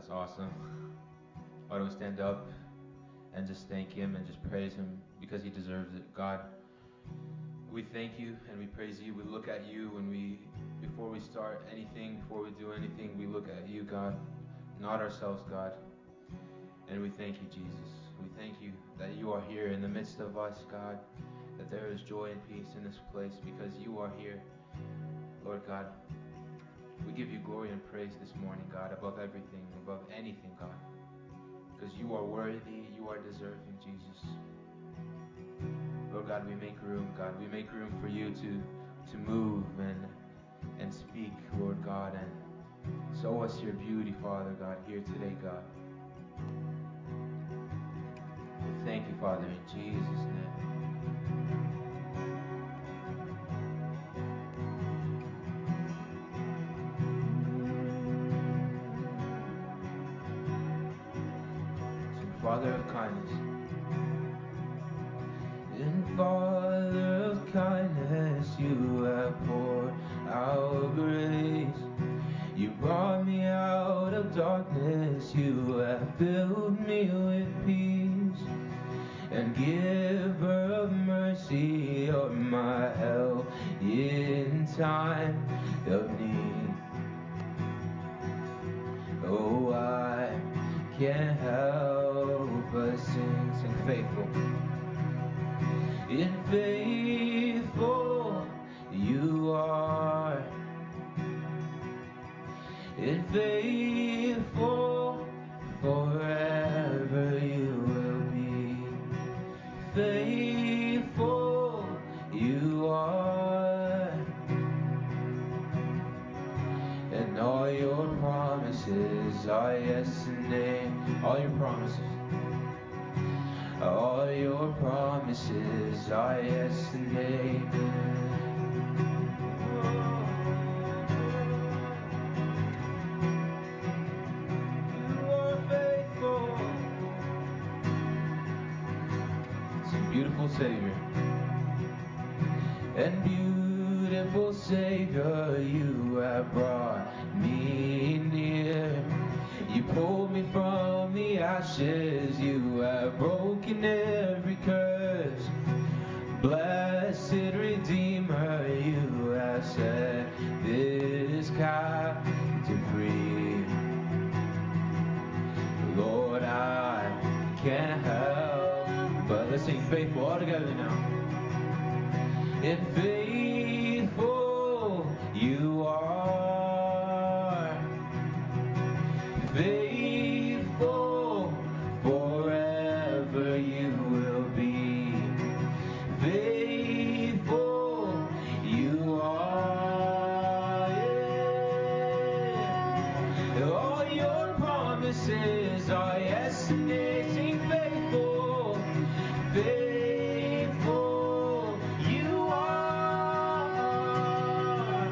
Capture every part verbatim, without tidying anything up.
That's awesome. Why don't we stand up and just thank Him and just praise Him because He deserves it. God, we thank You and we praise You. We look at You when we, before we start anything, before we do anything, we look at You, God, not ourselves, God. And we thank You, Jesus. We thank You that You are here in the midst of us, God, that there is joy and peace in this place because You are here, Lord God. We give You glory and praise this morning, God, above everything, above anything, God, because You are worthy, You are deserving, Jesus. Lord God, we make room, God. We make room for You to to move and and speak, Lord God, and show us Your beauty, Father God, here today, God. We thank You, Father, in Jesus' name. Father of kindness, in Father of kindness, You have poured out grace. You brought me out of darkness, You have filled me with peace. And giver of mercy, You're my help in time of need. Oh, I can't help but sing, sing faithful. In faithful You are, in faithful forever You will be. Faithful You are, and all Your promises are yes and amen. All Your promises, all Your promises are yes and amen. You are faithful. Some beautiful Savior. And beautiful Savior, You have brought me near. You pulled me from the ashes, You have broken every curse. Blessed Redeemer, You have set this captive free. Lord, I can't help but let's sing faithful all together now. In faithful You are, faithful forever You will be. Faithful You are, yeah. All Your promises are yes and amen. Sing faithful, faithful You are,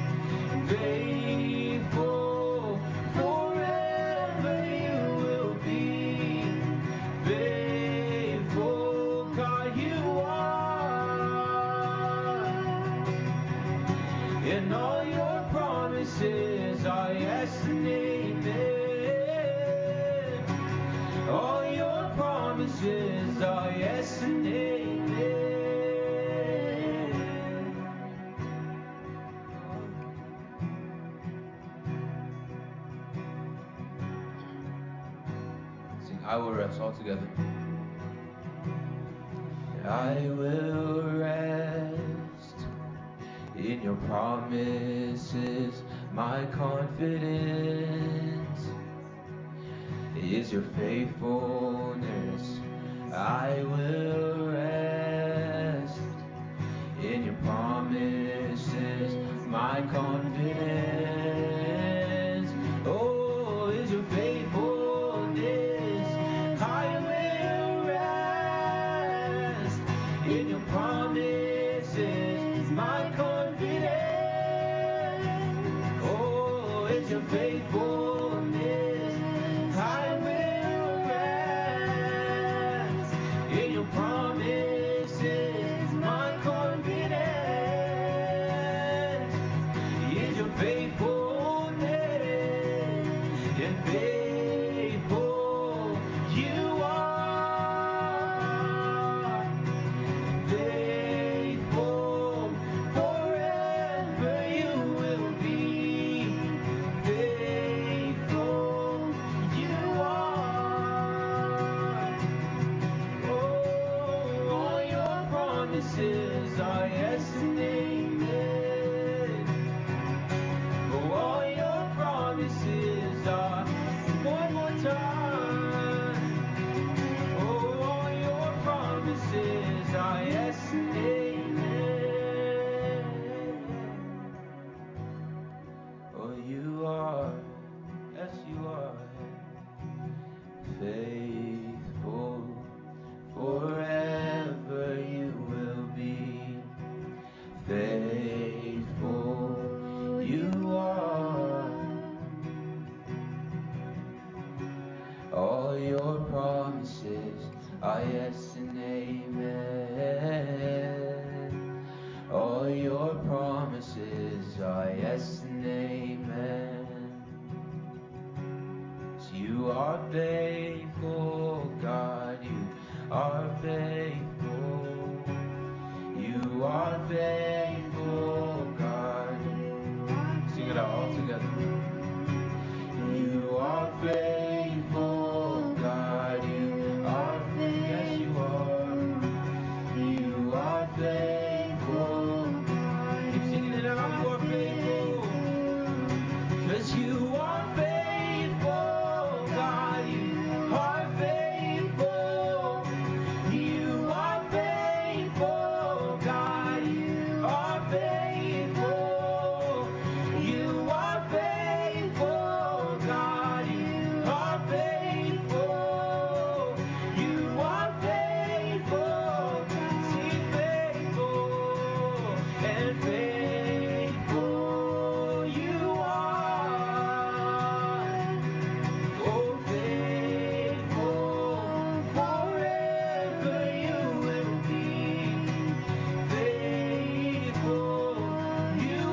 faithful forever You will be. Faithful God You are, and all Your promises are yes and amen. All Your promises are yes and amen. Sing I will rest all together. I will rest in Your promises. My confidence is Your faithfulness. I will rest in Your promises. My confidence, oh, is Your faithfulness. I will rest in Your promises. My confidence, oh, is Your faithfulness. I will rest in Your promises. My confidence is Your faithfulness. In faith your promises are yes and amen. All your promises are yes and amen. You are faithful, God, you are faithful. You are faithful, God. Sing it out all together. You are faithful, God, you are faithful. Yes, you are. You are faithful, God. Keep singing it out. You are faithful. 'Cause you are faithful, God, you are faithful. You are faithful, God, you are faithful. You are faithful, God, you are faithful. You are faithful, see faithful and faithful you are. Oh, faithful, forever you will be. Faithful you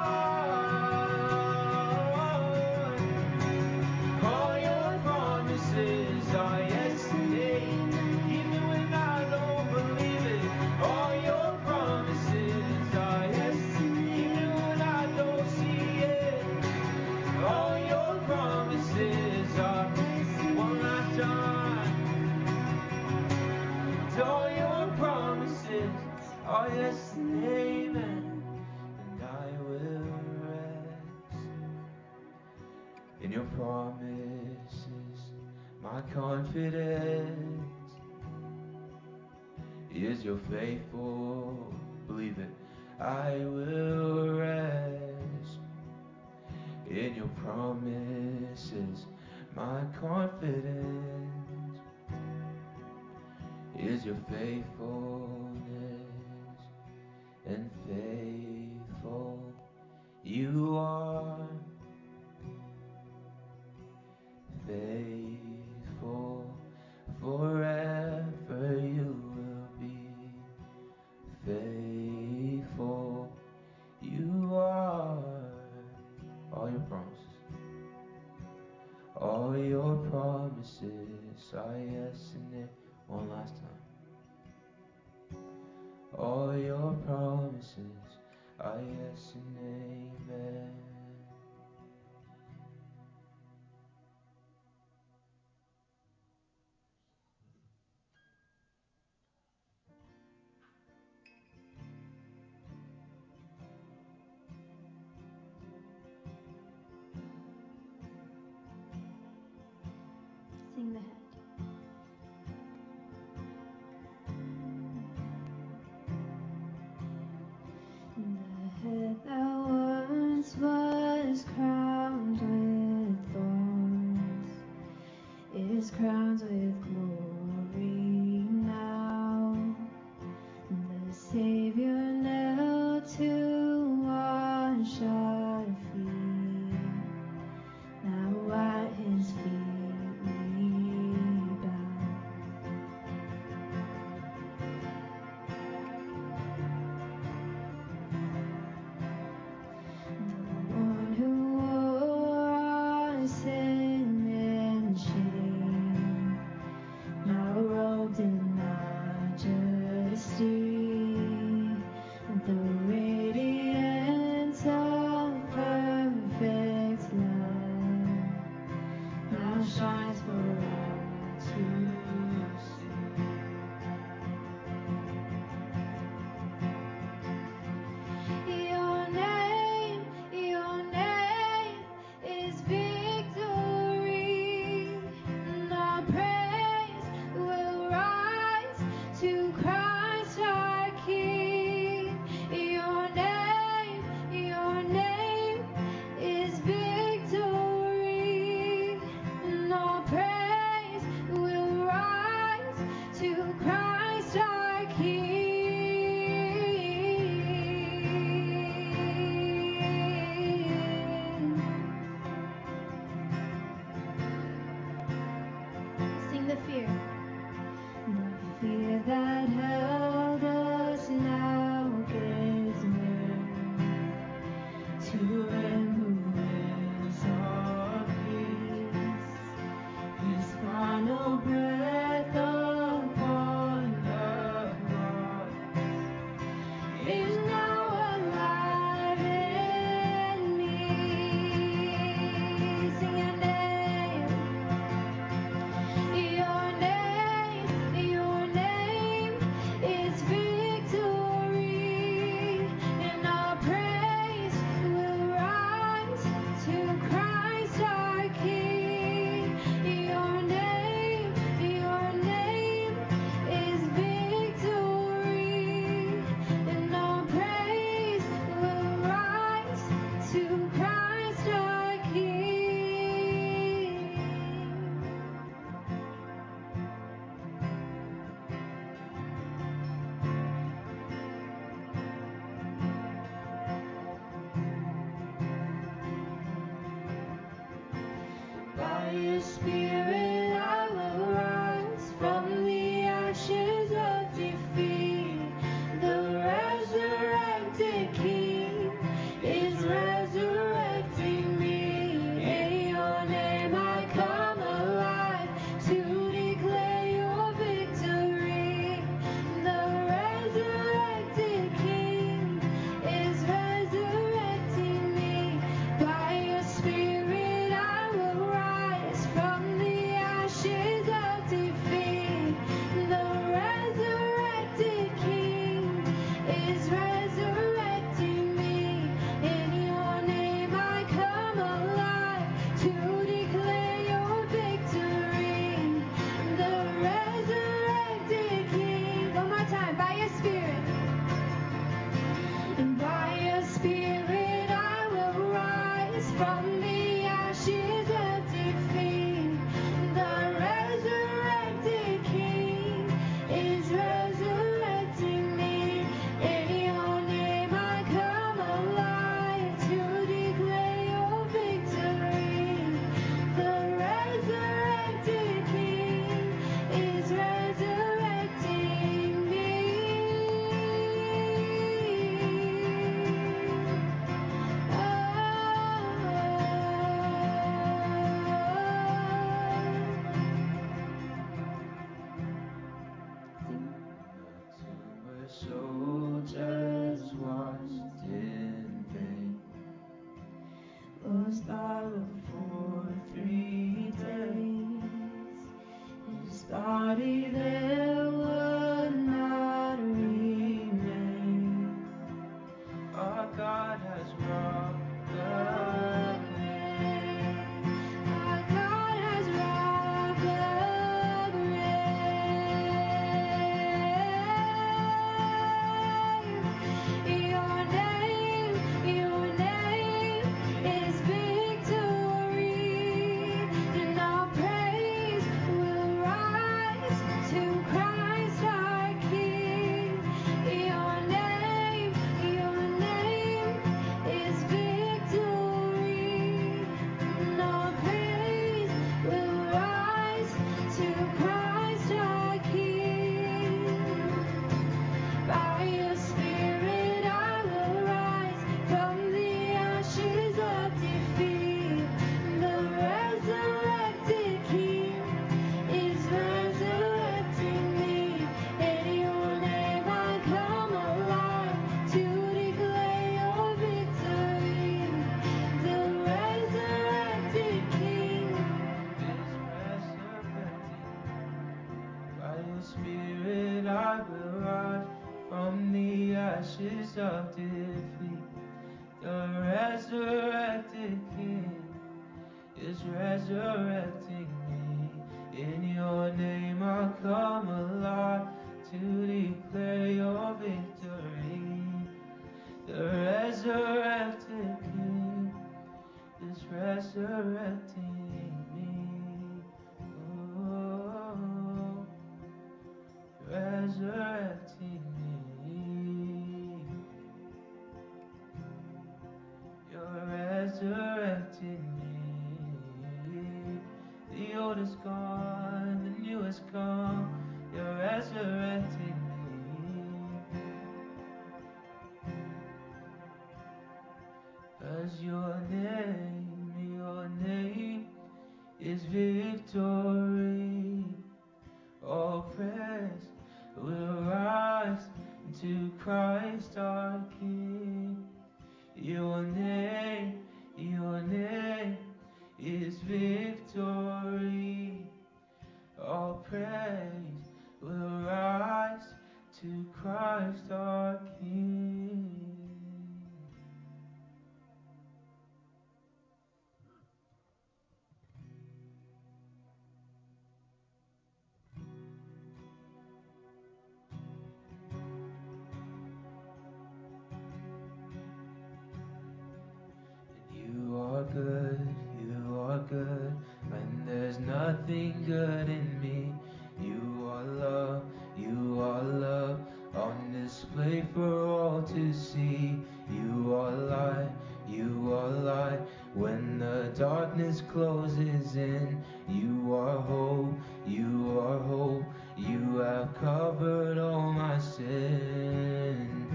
are. All your promises are yes and amen. Even when I don't believe it, all your promises are yes. Even when I don't see it, all your promises are one last time. All your promises are yes and amen, and I will rest in your promises. My confidence is your faithful. Believe it. I will rest in your promises. My confidence is your faithfulness, and faithful you are. Faithful forever you will be. Faithful you are. All your promises, all your promises are yes and amen. One last time. All your promises are yes and amen. Sing the head. The head thou fear. The fear that held us now gives way to Him who is our peace. His final breath upon the cross is now alive in me. Sing your name, your name, your name is victory, and our praise will rise to Christ our King. Your name, your name is victory, and our praise will rise to Christ our King. By your Spirit I will rise from the ashes of defeat. The resurrected King is resurrecting me. In your name I come alive to declare your victory. The resurrected King is resurrecting me. By your Spirit I will rise from the ashes of defeat. The resurrected King is resurrecting me. In your name I come alive to declare your victory. The resurrected King. One more time. By your Spirit. And by your Spirit I will rise from the ashes of defeat. The resurrected King is resurrecting me. In your name I come alive to declare your victory. The resurrected King is resurrecting me. Where soldiers watched in vain Was battle for three days. His body there would not remain. our God has robbed the grave. Our God has robbed the grave. Your name, your name is victory, and our praise will rise to Christ our King. Your name, your name is victory, and our praise will rise to Christ our King. By your Spirit I will rise from the ashes of defeat. The resurrected King is resurrecting me. In your name I come alive to declare your victory. The resurrected King. is resurrecting. By your Spirit I will rise from the ashes of defeat. The resurrected King is resurrecting me. In your name I'll come alive to declare your victory. The resurrected King is resurrecting me. Oh, resurrecting me. You're resurrecting me. The old is gone, the new has is victory. All praise will rise to Christ our King. Your name, your name is victory. All praise will rise to Christ our King. You are good, you are good, when there's nothing good in me. You are love, you are love, on display for all to see. You are light, you are light, when the darkness closes in. You are hope, you are hope, you have covered all my sin.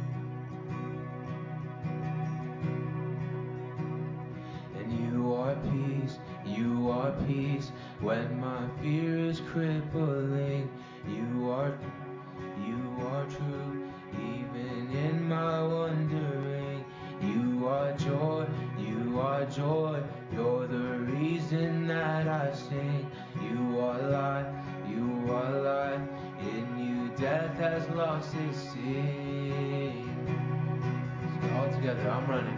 And you are peace, you are peace, when my fear is crippling. You are, you are true, even in my wandering. You are joy, you are joy, you're the reason that I sing. You are life, you are life, in you death has lost its sting. So all together, I'm running.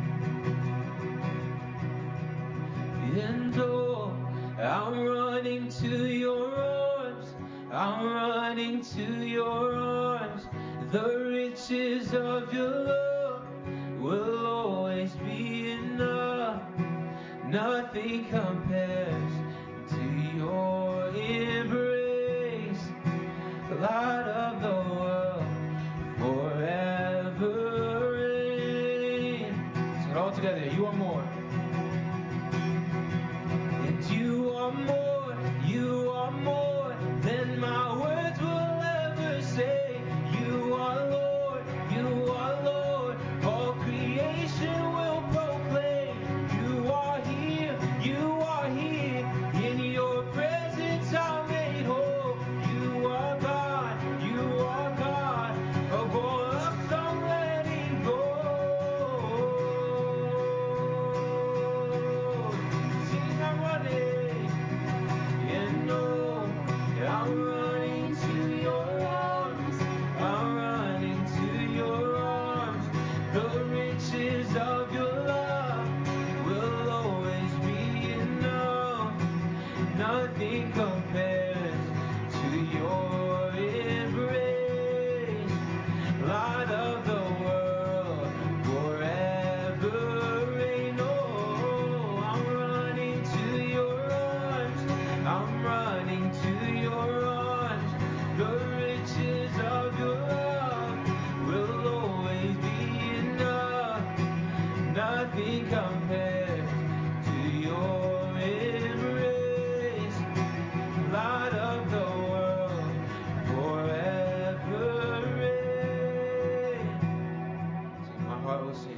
And oh, I'm running to your arms, I'm running to your arms. The riches of your love will always be enough. Nothing compares to your embrace, light of the world, forever reign. Sing it all together. You are more. You are more, you are more than my words will ever say. You are Lord, you are Lord, all creation will proclaim. You are here, you are here, in your presence I'm made whole. You are God, you are God, of all else I'm letting go. Sing, I'm running. And no, I'm running to your arms, I'm running to your arms. The riches of your love will always be enough. Nothing compares to your embrace, light of the world, forever reign. Oh, I'm running to your arms, I'm running to your arms. The riches of your love will always be enough. Nothing compares to your embrace, light of the world, forever reign. Sing, my heart will sing.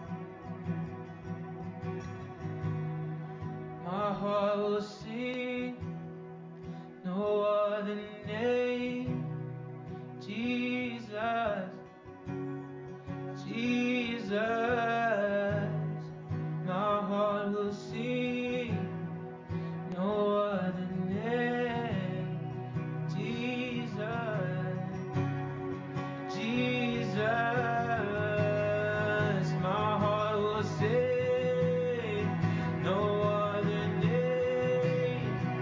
My heart will sing. No other name, Jesus, Jesus. My heart will sing. No other name, Jesus, Jesus. My heart will sing. No other name.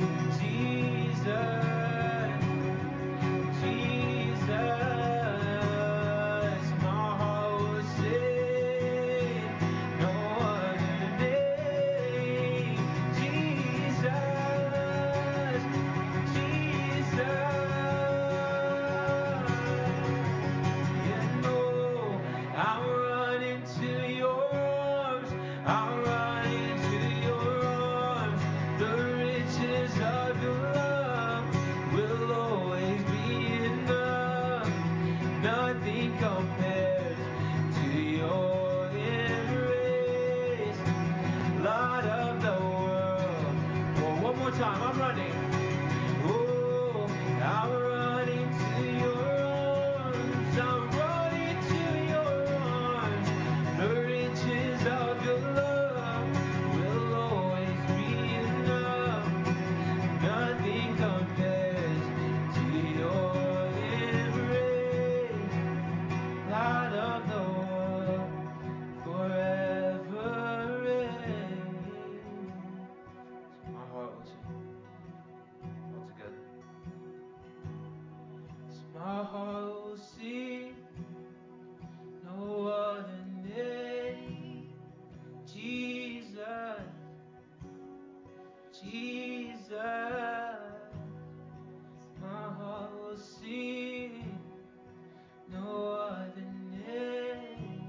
Jesus, my heart will sing. No other name.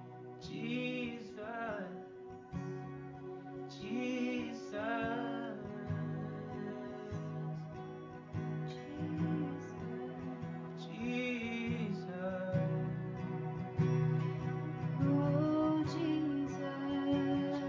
Jesus, Jesus, Jesus. Oh, Jesus.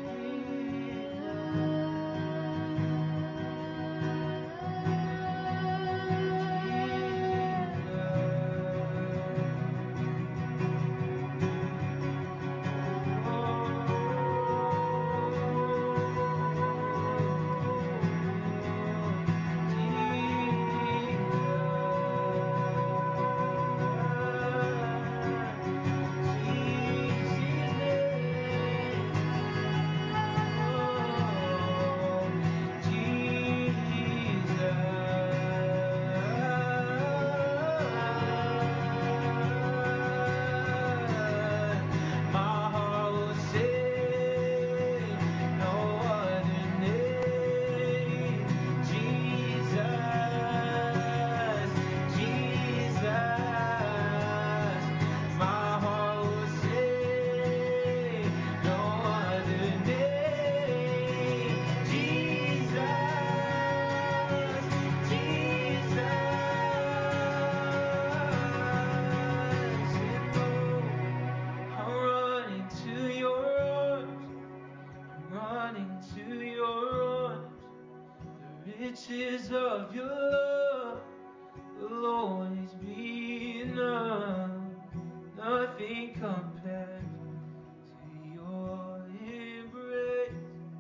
Riches of your love will always be enough. Nothing compares to your embrace,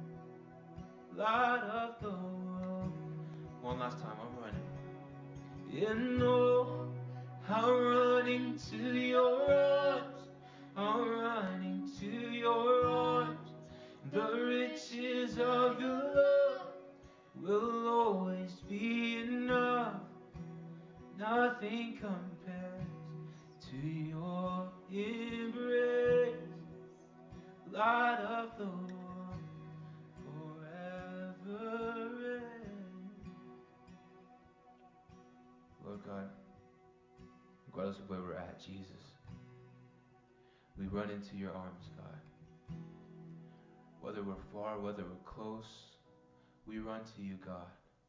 light of the world. One last time, I'm running. And oh, I'm running to your arms. I'm running to your arms. The riches of your love will always be enough. Nothing compares to your embrace, light of the world, forever reign. Lord God, regardless of where we're at, Jesus, we run into your arms, God. Whether we're far, whether we're close, we run to you, God.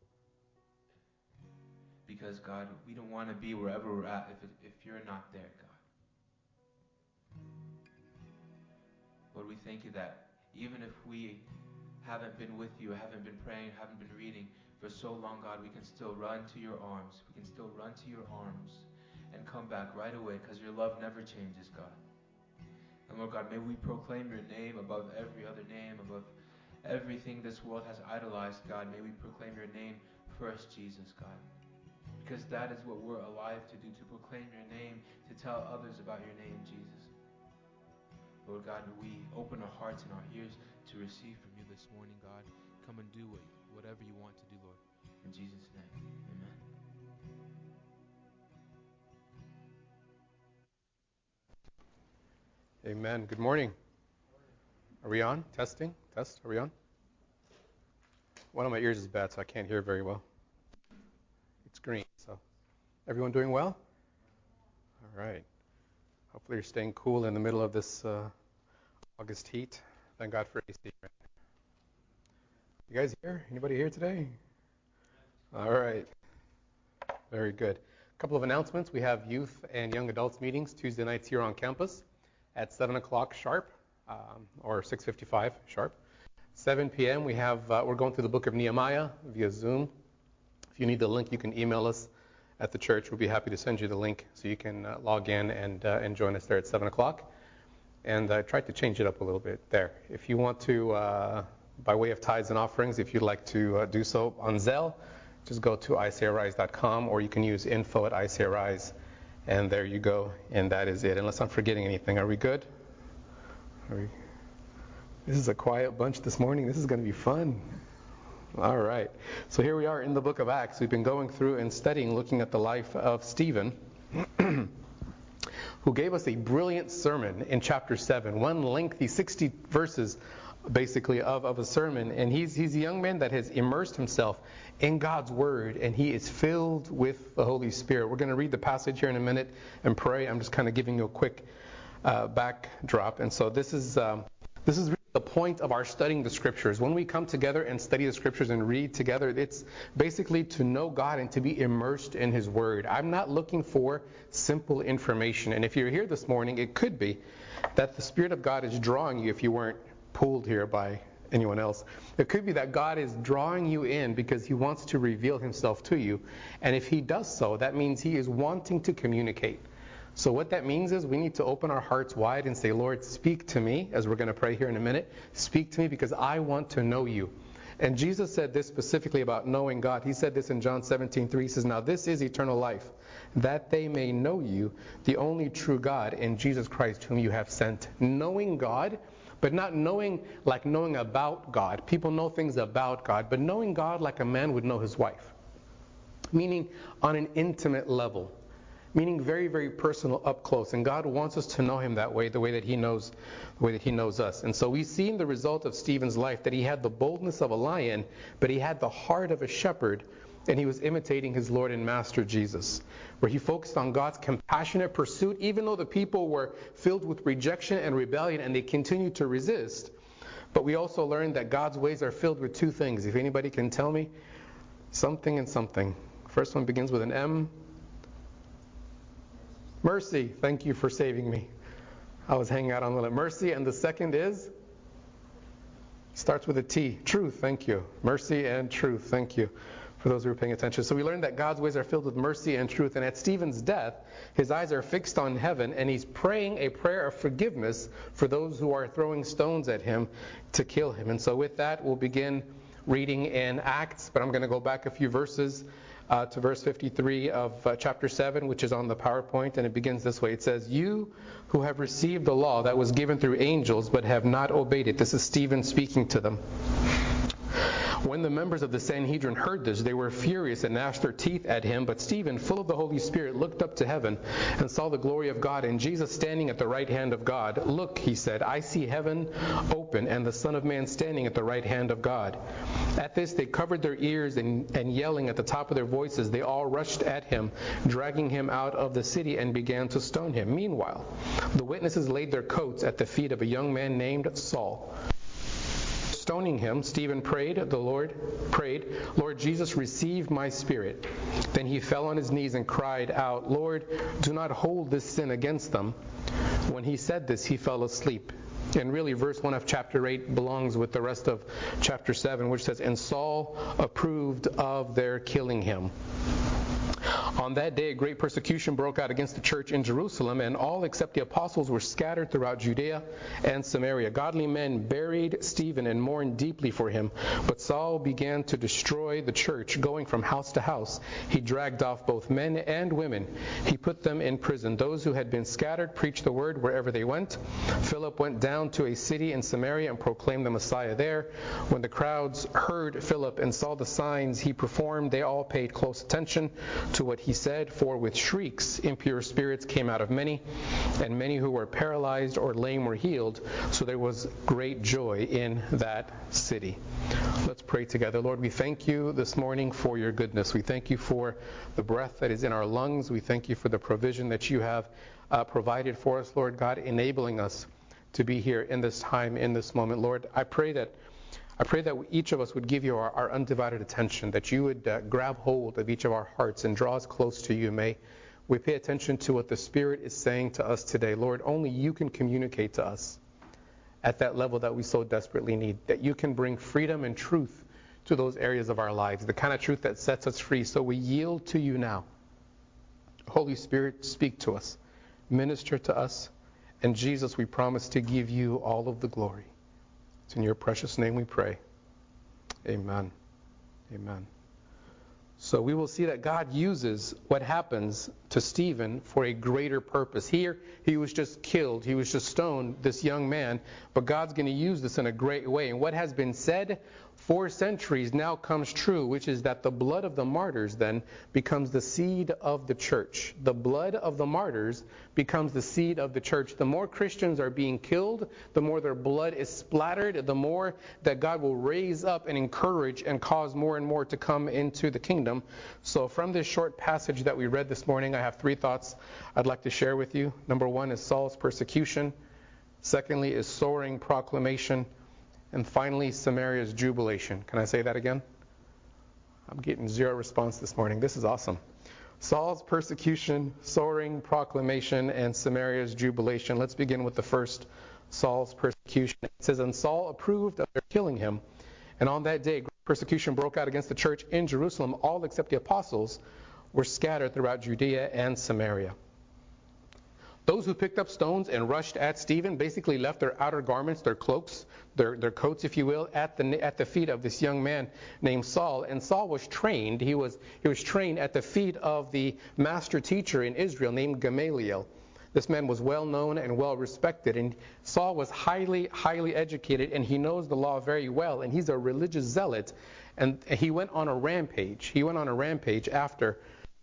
Because, God, we don't want to be wherever we're at if, it, if you're not there, God. Lord, we thank you that even if we haven't been with you, haven't been praying, haven't been reading for so long, God, we can still run to your arms. We can still run to your arms and come back right away because your love never changes, God. And Lord God, may we proclaim your name above every other name, above everything this world has idolized, God. May we proclaim your name first, Jesus, God. Because that is what we're alive to do, to proclaim your name, to tell others about your name, Jesus. Lord God, we open our hearts and our ears to receive from you this morning, God. Come and do what, whatever you want to do, Lord. In Jesus' name, amen. Amen. Good morning. Are we on? Testing? Test? Are we on? One of my ears is bad, so I can't hear very well. It's green, so. Everyone doing well? All right. Hopefully you're staying cool in the middle of this uh, August heat. Thank God for A C. Right? You guys here? Anybody here today? All right. Very good. A couple of announcements. We have youth and young adults meetings Tuesday nights here on campus at seven o'clock sharp, um, or six fifty-five sharp. seven p.m. we have, uh, we're going through the book of Nehemiah via Zoom. If you need the link, you can email us at the church. We'll be happy to send you the link so you can uh, log in and, uh, and join us there at seven o'clock. And I tried to change it up a little bit there. If you want to, uh, by way of tithes and offerings, if you'd like to uh, do so on Zelle, just go to I C A Rise dot com, or you can use info at I C A Rise. And there you go, and that is it. Unless I'm forgetting anything. Are we good? Are we? This is a quiet bunch this morning. This is going to be fun. All right. So here we are in the book of Acts. We've been going through and studying, looking at the life of Stephen, who gave us a brilliant sermon in chapter seven. One lengthy sixty verses basically of, of a sermon, and he's he's a young man that has immersed himself in God's Word, and he is filled with the Holy Spirit. We're going to read the passage here in a minute and pray. I'm just kind of giving you a quick uh, backdrop, and so this is um, this is really the point of our studying the Scriptures. When we come together and study the Scriptures and read together, it's basically to know God and to be immersed in His Word. I'm not looking for simple information, and if you're here this morning, it could be that the Spirit of God is drawing you if you weren't pulled here by anyone else. It could be that God is drawing you in because He wants to reveal Himself to you. And if He does so, that means He is wanting to communicate. So what that means is we need to open our hearts wide and say, Lord, speak to me, as we're going to pray here in a minute. Speak to me because I want to know you. And Jesus said this specifically about knowing God. He said this in John seventeen three. He says, now this is eternal life, that they may know you, the only true God, and Jesus Christ whom you have sent. Knowing God, but not knowing like knowing about God. People know things about God, but knowing God like a man would know his wife. Meaning on an intimate level. Meaning very, very personal, up close. And God wants us to know Him that way, the way that He knows, the way that He knows us. And so we see in the result of Stephen's life that he had the boldness of a lion, but he had the heart of a shepherd, and he was imitating his Lord and Master Jesus, where he focused on God's compassionate pursuit, even though the people were filled with rejection and rebellion, and they continued to resist. But we also learned that God's ways are filled with two things. If anybody can tell me, something and something. First one begins with an M. Mercy. Thank you for saving me. I was hanging out on the mercy. And the second is? Starts with a T. Truth. Thank you. Mercy and truth. Thank you for those who are paying attention. So we learned that God's ways are filled with mercy and truth. And at Stephen's death, his eyes are fixed on heaven, and he's praying a prayer of forgiveness for those who are throwing stones at him to kill him. And so with that, we'll begin reading in Acts. But I'm going to go back a few verses. Uh, to verse fifty-three of uh, chapter seven, which is on the PowerPoint, and it begins this way. It says, you who have received the law that was given through angels but have not obeyed it. This is Stephen speaking to them. When the members of the Sanhedrin heard this, they were furious and gnashed their teeth at him. But Stephen, full of the Holy Spirit, looked up to heaven and saw the glory of God and Jesus standing at the right hand of God. Look, he said, I see heaven open and the Son of Man standing at the right hand of God. At this, they covered their ears and, and yelling at the top of their voices, they all rushed at him, dragging him out of the city and began to stone him. Meanwhile, the witnesses laid their coats at the feet of a young man named Saul. Stoning him, Stephen prayed, the Lord prayed, Lord Jesus, receive my spirit. Then he fell on his knees and cried out, Lord, do not hold this sin against them. When he said this, he fell asleep. And really, verse one of chapter eight belongs with the rest of chapter seven, which says, and Saul approved of their killing him. On that day, a great persecution broke out against the church in Jerusalem, and all except the apostles were scattered throughout Judea and Samaria. Godly men buried Stephen and mourned deeply for him. But Saul began to destroy the church, going from house to house. He dragged off both men and women. He put them in prison. Those who had been scattered preached the word wherever they went. Philip went down to a city in Samaria and proclaimed the Messiah there. When the crowds heard Philip and saw the signs he performed, they all paid close attention to what he said, for with shrieks impure spirits came out of many, and many who were paralyzed or lame were healed. So there was great joy in that city. Let's pray together. Lord, we thank you this morning for your goodness. We thank you for the breath that is in our lungs. We thank you for the provision that you have uh, provided for us, Lord God, enabling us to be here in this time, in this moment. Lord, I pray that I pray that each of us would give you our, our undivided attention, that you would uh, grab hold of each of our hearts and draw us close to you. May we pay attention to what the Spirit is saying to us today. Lord, only you can communicate to us at that level that we so desperately need, that you can bring freedom and truth to those areas of our lives, the kind of truth that sets us free. So we yield to you now. Holy Spirit, speak to us, minister to us, and Jesus, we promise to give you all of the glory. It's in your precious name we pray. Amen. Amen. So we will see that God uses what happens to Stephen for a greater purpose. Here, he was just killed. He was just stoned, this young man. But God's going to use this in a great way. And what has been said four centuries now comes true, which is that the blood of the martyrs then becomes the seed of the church. The blood of the martyrs becomes the seed of the church. The more Christians are being killed, the more their blood is splattered, the more that God will raise up and encourage and cause more and more to come into the kingdom. So from this short passage that we read this morning, I have three thoughts I'd like to share with you. Number one is Saul's persecution. Secondly is soaring proclamation. And finally, Samaria's jubilation. Can I say that again? I'm getting zero response this morning. This is awesome. Saul's persecution, soaring proclamation, and Samaria's jubilation. Let's begin with the first, Saul's persecution. It says, and Saul approved of their killing him. And on that day, persecution broke out against the church in Jerusalem. All except the apostles were scattered throughout Judea and Samaria. Those who picked up stones and rushed at Stephen basically left their outer garments, their cloaks, their, their coats, if you will, at the at the feet of this young man named Saul. And Saul was trained. He was he was trained at the feet of the master teacher in Israel named Gamaliel. This man was well known and well respected. And Saul was highly, highly educated, and he knows the law very well. And he's a religious zealot. And he went on a rampage. He went on a rampage after.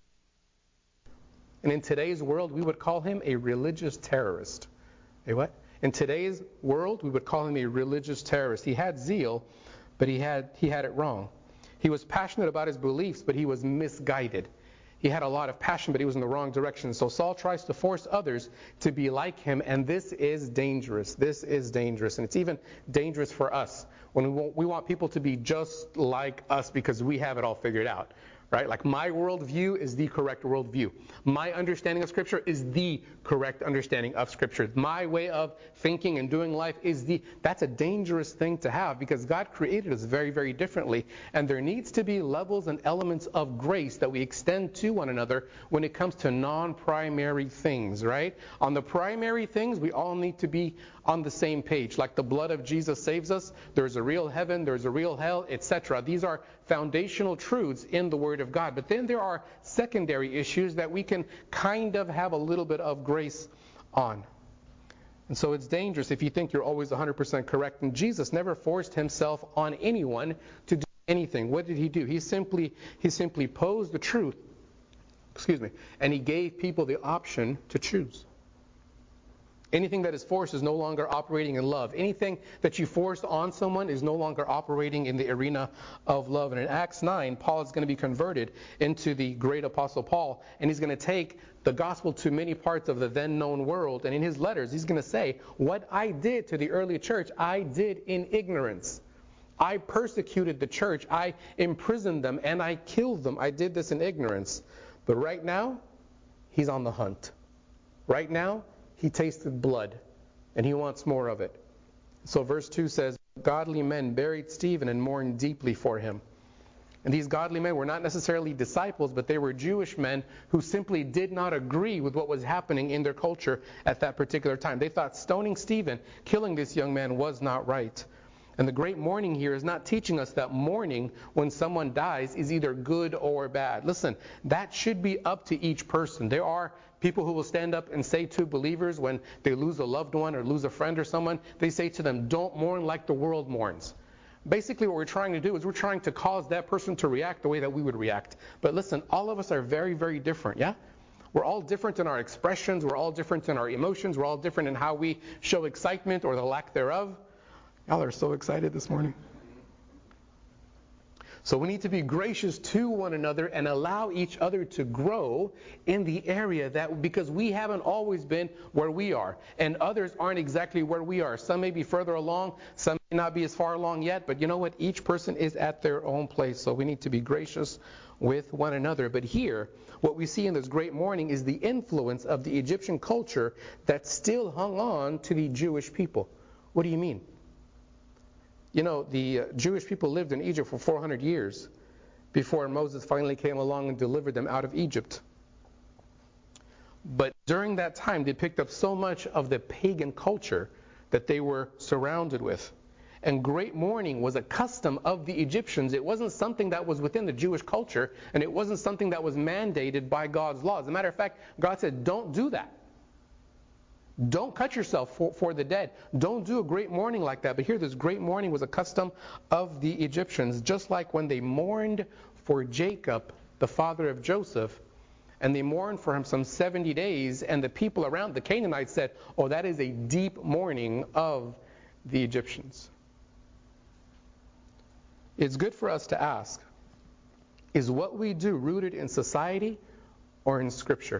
And in today's world, we would call him a religious terrorist. A what? In today's world, we would call him a religious terrorist. He had zeal, but he had he had it wrong. He was passionate about his beliefs, but he was misguided. He had a lot of passion, but he was in the wrong direction. So Saul tries to force others to be like him, and this is dangerous. This is dangerous, and it's even dangerous for us when we want, we want people to be just like us because we have it all figured out. Right? Like my worldview is the correct worldview. My understanding of Scripture is the correct understanding of Scripture. My way of thinking and doing life is the, that's a dangerous thing to have because God created us very, very differently. And there needs to be levels and elements of grace that we extend to one another when it comes to non-primary things, right? On the primary things, we all need to be on the same page. Like the blood of Jesus saves us, there's a real heaven, there's a real hell, et cetera. These are foundational truths in the Word of God. But then there are secondary issues that we can kind of have a little bit of grace on. And so it's dangerous if you think you're always one hundred percent correct. And Jesus never forced himself on anyone to do anything. What did he do? He simply he simply posed the truth, excuse me, and he gave people the option to choose. Anything that is forced is no longer operating in love. Anything that you force on someone is no longer operating in the arena of love. And in Acts nine, Paul is going to be converted into the great apostle Paul, and he's going to take the gospel to many parts of the then known world. And in his letters, he's going to say, what I did to the early church, I did in ignorance. I persecuted the church. I imprisoned them, and I killed them. I did this in ignorance. But right now, he's on the hunt. Right now, he tasted blood, and he wants more of it. So verse two says, godly men buried Stephen and mourned deeply for him. And these godly men were not necessarily disciples, but they were Jewish men who simply did not agree with what was happening in their culture at that particular time. They thought stoning Stephen, killing this young man, was not right. And the great mourning here is not teaching us that mourning when someone dies is either good or bad. Listen, that should be up to each person. There are people who will stand up and say to believers when they lose a loved one or lose a friend or someone, they say to them, don't mourn like the world mourns. Basically what we're trying to do is we're trying to cause that person to react the way that we would react. But listen, all of us are very, very different, yeah? We're all different in our expressions. We're all different in our emotions. We're all different in how we show excitement or the lack thereof. Y'all are so excited this morning. So we need to be gracious to one another and allow each other to grow in the area that, because we haven't always been where we are, and others aren't exactly where we are. Some may be further along, some may not be as far along yet, but you know what? Each person is at their own place, so we need to be gracious with one another. But here, what we see in this great mourning is the influence of the Egyptian culture that still hung on to the Jewish people. What do you mean? You know, the uh, Jewish people lived in Egypt for four hundred years before Moses finally came along and delivered them out of Egypt. But during that time, they picked up so much of the pagan culture that they were surrounded with. And great mourning was a custom of the Egyptians. It wasn't something that was within the Jewish culture, and it wasn't something that was mandated by God's law. As a matter of fact, God said, don't do that. Don't cut yourself for, for the dead. Don't do a great mourning like that. But here, this great mourning was a custom of the Egyptians, just like when they mourned for Jacob, the father of Joseph, and they mourned for him some seventy days, and the people around, the Canaanites, said, oh, that is a deep mourning of the Egyptians. It's good for us to ask, is what we do rooted in society or in Scripture?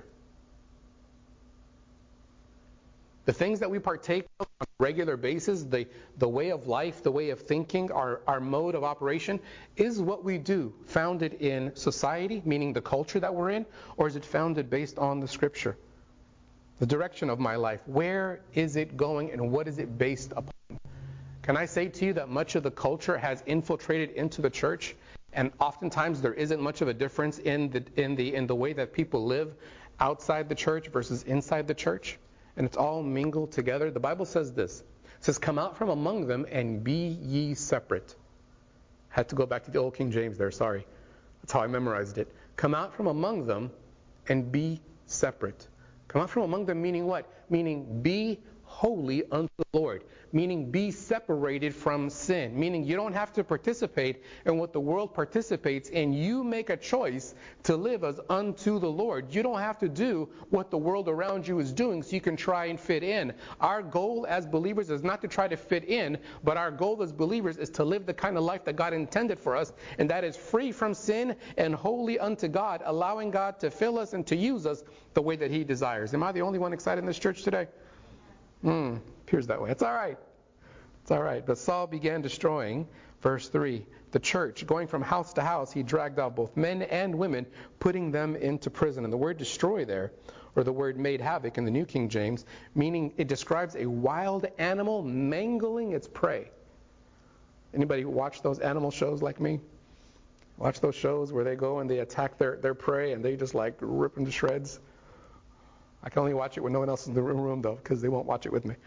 The things that we partake of on a regular basis, the, the way of life, the way of thinking, our, our mode of operation, is what we do founded in society, meaning the culture that we're in, or is it founded based on the Scripture? The direction of my life, where is it going and what is it based upon? Can I say to you that much of the culture has infiltrated into the church, and oftentimes there isn't much of a difference in the, in the, in the way that people live outside the church versus inside the church? And it's all mingled together. The Bible says this. It says, come out from among them and be ye separate. Had to go back to the old King James there, sorry. That's how I memorized it. Come out from among them and be separate. Come out from among them meaning what? Meaning be holy unto the Lord. Meaning be separated from sin. Meaning you don't have to participate in what the world participates in. You make a choice to live as unto the Lord. You don't have to do what the world around you is doing so you can try and fit in. Our goal as believers is not to try to fit in, but our goal as believers is to live the kind of life that God intended for us, and that is free from sin and holy unto God, allowing God to fill us and to use us the way that He desires. Am I the only one excited in this church today? Hmm, appears that way. It's all right. It's all right. But Saul began destroying, verse three, the church. Going from house to house, he dragged out both men and women, putting them into prison. And the word destroy there, or the word made havoc in the New King James, meaning it describes a wild animal mangling its prey. Anybody watch those animal shows like me? Watch those shows where they go and they attack their, their prey and they just like rip them to shreds? I can only watch it when no one else is in the room, though, because they won't watch it with me.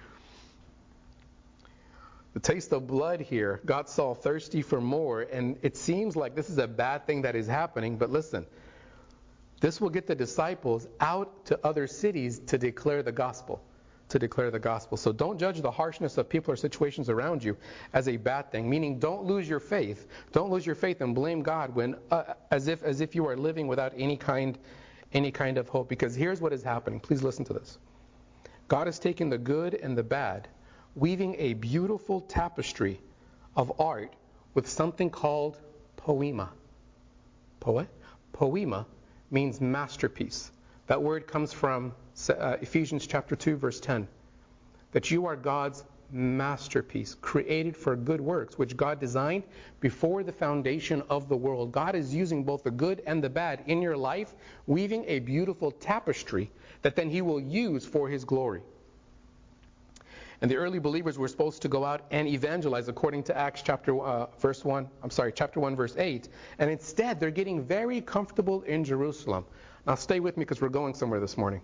The taste of blood here got Saul thirsty for more, and it seems like this is a bad thing that is happening, but listen, this will get the disciples out to other cities to declare the gospel, to declare the gospel. So don't judge the harshness of people or situations around you as a bad thing, meaning don't lose your faith. Don't lose your faith and blame God when, uh, as if as if you are living without any kind any kind of hope, because here's what is happening. Please listen to this. God is taking the good and the bad, weaving a beautiful tapestry of art with something called poema. Poet? Poema means masterpiece. That word comes from uh, Ephesians chapter two, verse ten. That you are God's masterpiece, created for good works, which God designed before the foundation of the world. God is using both the good and the bad in your life, weaving a beautiful tapestry that then He will use for His glory. And the early believers were supposed to go out and evangelize according to Acts chapter uh, verse one. I'm sorry, chapter one, verse eight. And instead, they're getting very comfortable in Jerusalem. Now, stay with me because we're going somewhere this morning.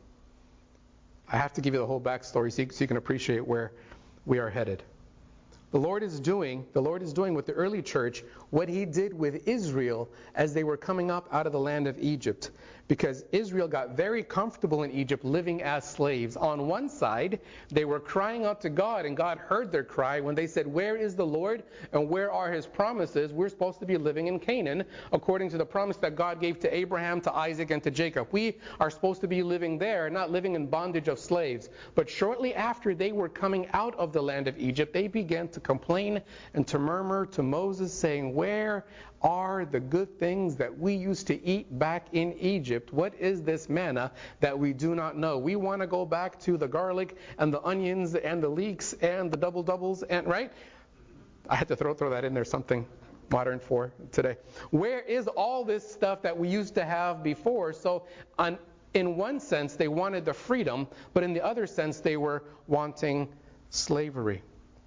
I have to give you the whole backstory so you, so you can appreciate where we are headed. The Lord is doing, the Lord is doing with the early church what He did with Israel as they were coming up out of the land of Egypt. Because Israel got very comfortable in Egypt living as slaves. On one side, they were crying out to God, and God heard their cry when they said, where is the Lord and where are His promises? We're supposed to be living in Canaan according to the promise that God gave to Abraham, to Isaac, and to Jacob. We are supposed to be living there, not living in bondage of slaves. But shortly after they were coming out of the land of Egypt, they began to complain and to murmur to Moses, saying, where are the good things that we used to eat back in Egypt? What is this manna that we do not know? We want to go back to the garlic and the onions and the leeks and the double doubles, and right? I had to throw throw that in there, something modern for today. Where is all this stuff that we used to have before? So on, in one sense, they wanted the freedom, but in the other sense, they were wanting slavery.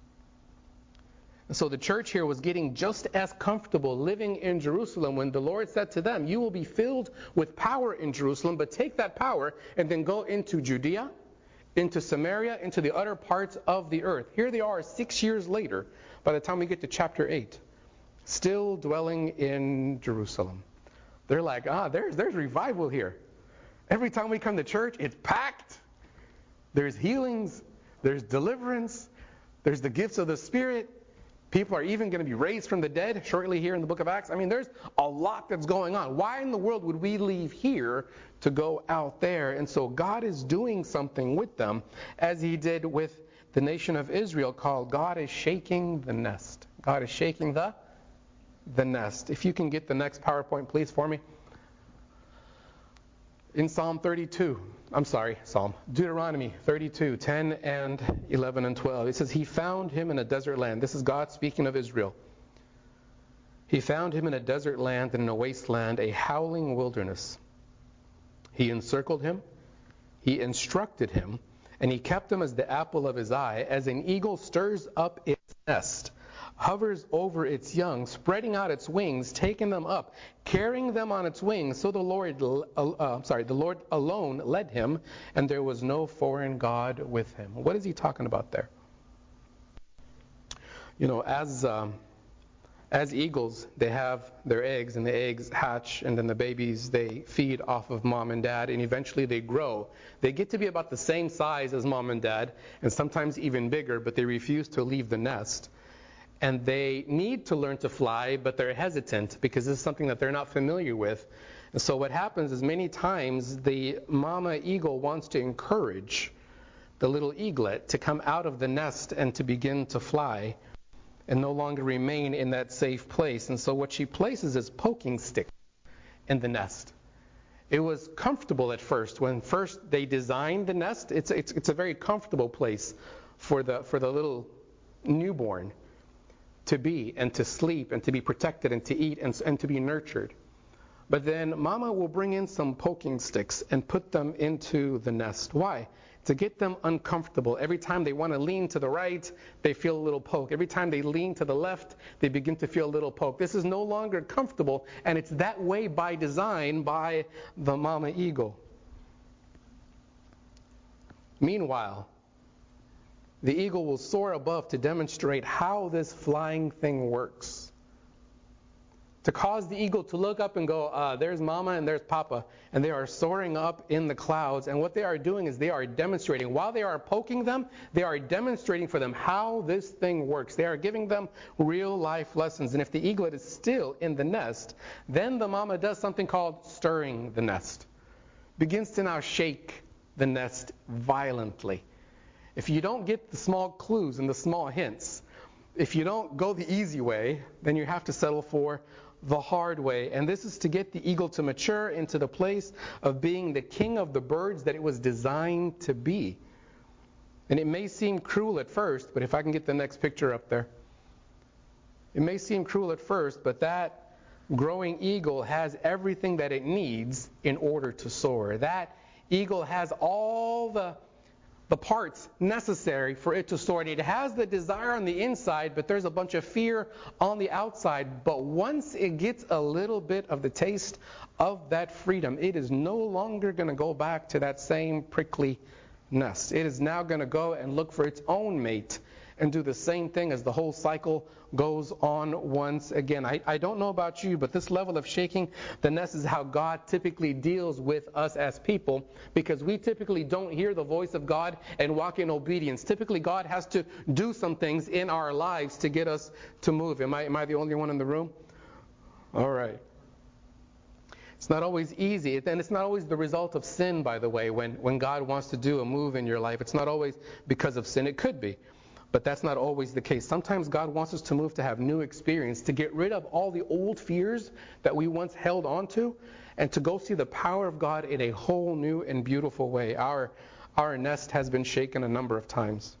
So the church here was getting just as comfortable living in Jerusalem when the Lord said to them, you will be filled with power in Jerusalem, but take that power and then go into Judea, into Samaria, into the other parts of the earth. Here they are six years later, by the time we get to chapter eight, still dwelling in Jerusalem. They're like, ah, there's, there's revival here. Every time we come to church, it's packed. There's healings. There's deliverance. There's the gifts of the Spirit. People are even going to be raised from the dead shortly here in the book of Acts. I mean, there's a lot that's going on. Why in the world would we leave here to go out there? And so God is doing something with them, as he did with the nation of Israel, called God is shaking the nest. God is shaking the, the nest. If you can get the next PowerPoint, please, for me. In Psalm thirty-two, I'm sorry, Psalm, Deuteronomy thirty-two, ten and eleven and twelve, it says, he found him in a desert land. This is God speaking of Israel. He found him in a desert land and in a wasteland, a howling wilderness. He encircled him, he instructed him, and he kept him as the apple of his eye, as an eagle stirs up its nest, hovers over its young, spreading out its wings, taking them up, carrying them on its wings. So the Lord, uh, uh, sorry, the Lord alone led him, and there was no foreign god with him. What is he talking about there? You know, as um, as eagles, they have their eggs, and the eggs hatch, and then the babies, they feed off of mom and dad, and eventually they grow. They get to be about the same size as mom and dad, and sometimes even bigger, but they refuse to leave the nest. And they need to learn to fly, but they're hesitant because this is something that they're not familiar with. And so what happens is many times the mama eagle wants to encourage the little eaglet to come out of the nest and to begin to fly and no longer remain in that safe place. And so what she places is poking sticks in the nest. It was comfortable at first. When first they designed the nest, it's it's, it's a very comfortable place for the for the little newborn to be and to sleep and to be protected and to eat and, and to be nurtured. But then mama will bring in some poking sticks and put them into the nest. Why? To get them uncomfortable. Every time they want to lean to the right, they feel a little poke. Every time they lean to the left, they begin to feel a little poke. This is no longer comfortable, and it's that way by design by the mama eagle. Meanwhile, the eagle will soar above to demonstrate how this flying thing works. To cause the eagle to look up and go, uh, there's mama and there's papa. And they are soaring up in the clouds. And what they are doing is they are demonstrating. While they are poking them, they are demonstrating for them how this thing works. They are giving them real life lessons. And if the eaglet is still in the nest, then the mama does something called stirring the nest. Begins to now shake the nest violently. If you don't get the small clues and the small hints, if you don't go the easy way, then you have to settle for the hard way. And this is to get the eagle to mature into the place of being the king of the birds that it was designed to be. And it may seem cruel at first, but if I can get the next picture up there. It may seem cruel at first, but that growing eagle has everything that it needs in order to soar. That eagle has all the the parts necessary for it to soar. It has the desire on the inside, but there's a bunch of fear on the outside. But once it gets a little bit of the taste of that freedom, it is no longer going to go back to that same prickly nest. It is now going to go and look for its own mate and do the same thing as the whole cycle goes on once again. I, I don't know about you, but this level of shaking the nest is how God typically deals with us as people, because we typically don't hear the voice of God and walk in obedience. Typically, God has to do some things in our lives to get us to move. Am I, am I the only one in the room? All right. It's not always easy, and it's not always the result of sin, by the way, when, when God wants to do a move in your life. It's not always because of sin. It could be. But that's not always the case. Sometimes God wants us to move to have new experience, to get rid of all the old fears that we once held on to, and to go see the power of God in a whole new and beautiful way. Our, our nest has been shaken a number of times.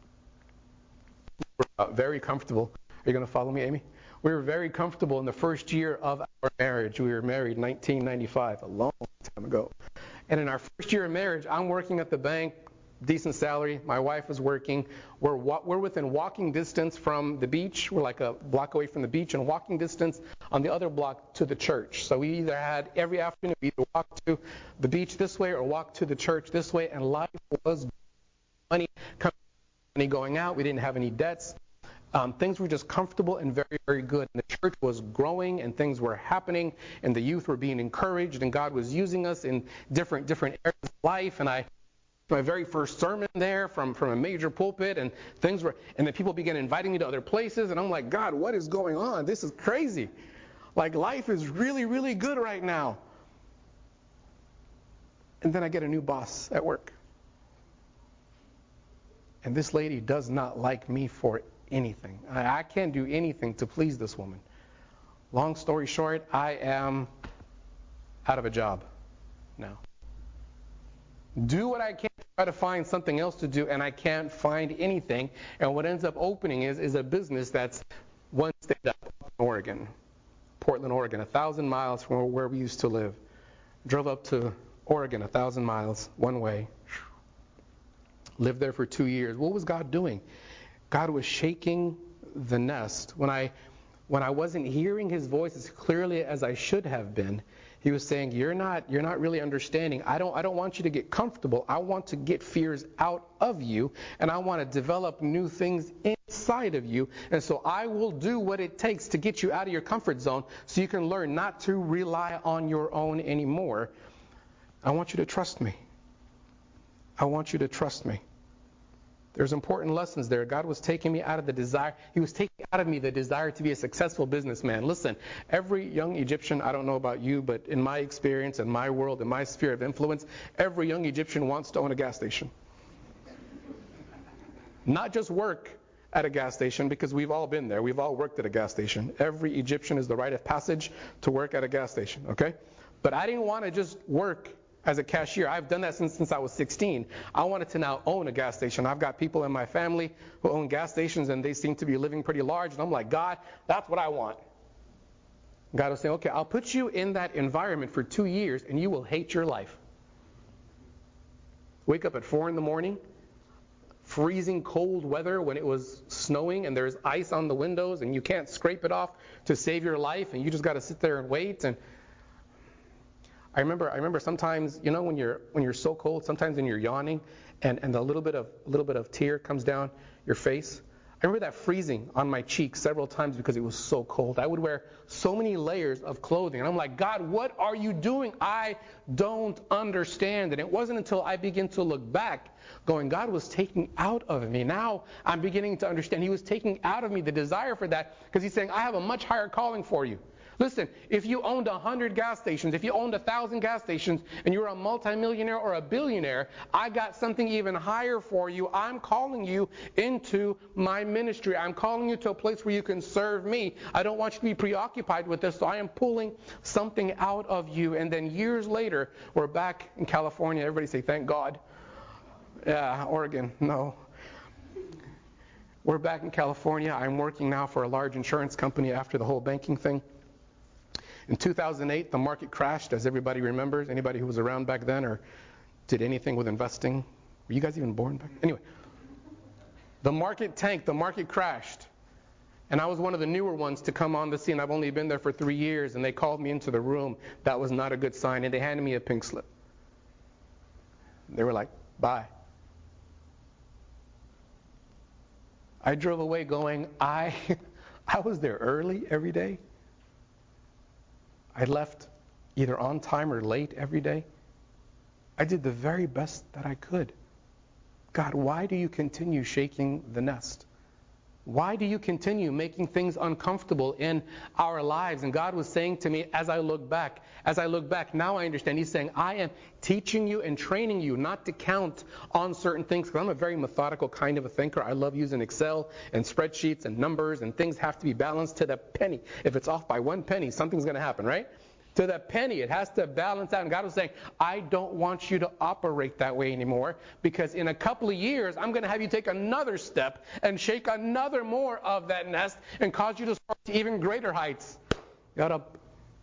We're uh, very comfortable. Are you going to follow me, Amy? We were very comfortable in the first year of our marriage. We were married in nineteen ninety-five, a long time ago. And in our first year of marriage, I'm working at the bank, decent salary. My wife was working. We're we're within walking distance from the beach. We're like a block away from the beach, and walking distance on the other block to the church. So we either had every afternoon we either walk to the beach this way or walk to the church this way. And life was money coming, money going out. We didn't have any debts. Um, things were just comfortable and very, very good. And the church was growing, and things were happening, and the youth were being encouraged, and God was using us in different different areas of life. And I my very first sermon there from, from a major pulpit, and things were, and then people began inviting me to other places, and I'm like, God, what is going on? This is crazy. Like, life is really, really good right now. And then I get a new boss at work. And this lady does not like me for anything. I, I can't do anything to please this woman. Long story short, I am out of a job now. Do what I can to try to find something else to do, and I can't find anything. And what ends up opening is, is a business that's one state up in Oregon, Portland, Oregon, a thousand miles from where we used to live. Drove up to Oregon, a thousand miles, one way. Lived there for two years. What was God doing? God was shaking the nest. When I, when I wasn't hearing His voice as clearly as I should have been, He was saying, you're not, you're not really understanding. I don't, I don't want you to get comfortable. I want to get fears out of you, and I want to develop new things inside of you. And so I will do what it takes to get you out of your comfort zone so you can learn not to rely on your own anymore. I want you to trust me. I want you to trust me. There's important lessons there. God was taking me out of the desire. He was taking out of me the desire to be a successful businessman. Listen, every young Egyptian, I don't know about you, but in my experience, in my world, in my sphere of influence, every young Egyptian wants to own a gas station. Not just work at a gas station, because we've all been there. We've all worked at a gas station. Every Egyptian is the rite of passage to work at a gas station, okay? But I didn't want to just work as a cashier. I've done that since since I was sixteen. I wanted to now own a gas station. I've got people in my family who own gas stations, and they seem to be living pretty large. And I'm like, God, that's what I want. God was saying, okay, I'll put you in that environment for two years, and you will hate your life. Wake up at four in the morning, freezing cold weather when it was snowing, and there's ice on the windows, and you can't scrape it off to save your life, and you just got to sit there and wait. And I remember, I remember sometimes, you know, when you're when you're so cold, sometimes when you're yawning, and, and a little bit of a little bit of tear comes down your face. I remember that freezing on my cheek several times because it was so cold. I would wear so many layers of clothing, and I'm like, God, what are you doing? I don't understand. And it wasn't until I began to look back, going, God was taking out of me. Now I'm beginning to understand. He was taking out of me the desire for that, because He's saying, I have a much higher calling for you. Listen, if you owned a hundred gas stations, if you owned a thousand gas stations, and you're a multimillionaire or a billionaire, I got something even higher for you. I'm calling you into my ministry. I'm calling you to a place where you can serve me. I don't want you to be preoccupied with this, so I am pulling something out of you. And then years later, we're back in California. Everybody say, thank God. Yeah, Oregon, no. We're back in California. I'm working now for a large insurance company after the whole banking thing. In two thousand eight, the market crashed, as everybody remembers. Anybody who was around back then or did anything with investing? Were you guys even born back? Anyway, the market tanked, the market crashed. And I was one of the newer ones to come on the scene. I've only been there for three years, and they called me into the room. That was not a good sign, and they handed me a pink slip. They were like, bye. I drove away going, I, I was there early every day. I left either on time or late every day. I did the very best that I could. God, why do you continue shaking the nest? Why do you continue making things uncomfortable in our lives? And God was saying to me, as I look back, as I look back, now I understand. He's saying, I am teaching you and training you not to count on certain things, because I'm a very methodical kind of a thinker. I love using Excel and spreadsheets and numbers, and things have to be balanced to the penny. If it's off by one penny, something's going to happen, right? To the penny, it has to balance out. And God was saying, I don't want you to operate that way anymore, because in a couple of years, I'm going to have you take another step and shake another more of that nest and cause you to soar to even greater heights. Got up.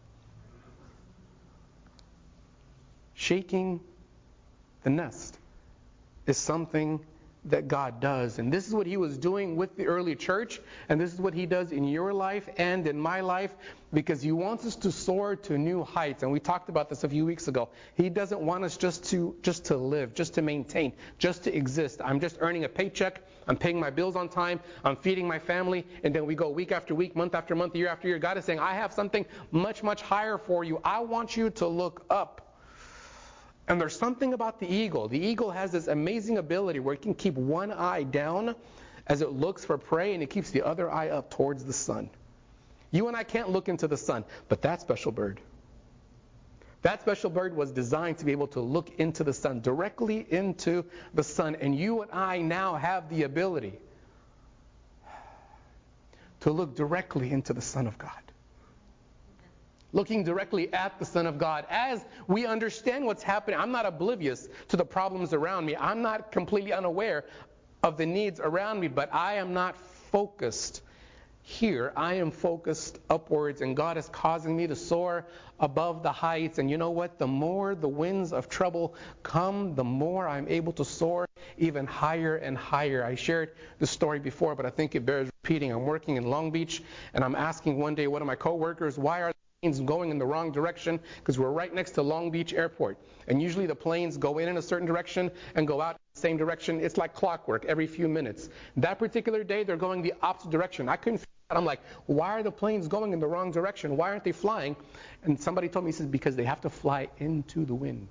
Shaking the nest is something that God does. And this is what He was doing with the early church, and this is what He does in your life and in my life, because He wants us to soar to new heights. And we talked about this a few weeks ago. He doesn't want us just to just to live, just to maintain, just to exist. I'm just earning a paycheck, I'm paying my bills on time, I'm feeding my family, and then we go week after week, month after month, year after year. God is saying, I have something much, much higher for you. I want you to look up. And there's something about the eagle. The eagle has this amazing ability where it can keep one eye down as it looks for prey, and it keeps the other eye up towards the sun. You and I can't look into the sun, but that special bird, that special bird was designed to be able to look into the sun, directly into the sun. And you and I now have the ability to look directly into the Son of God. Looking directly at the Son of God. As we understand what's happening, I'm not oblivious to the problems around me. I'm not completely unaware of the needs around me, but I am not focused here. I am focused upwards, and God is causing me to soar above the heights. And you know what? The more the winds of trouble come, the more I'm able to soar even higher and higher. I shared the story before, but I think it bears repeating. I'm working in Long Beach, and I'm asking one day one of my coworkers, why are the planes going in the wrong direction? Because we're right next to Long Beach Airport. And usually the planes go in in a certain direction and go out in the same direction. It's like clockwork every few minutes. That particular day, they're going the opposite direction. I couldn't figure out. I'm like, why are the planes going in the wrong direction? Why aren't they flying? And somebody told me, he says, because they have to fly into the wind.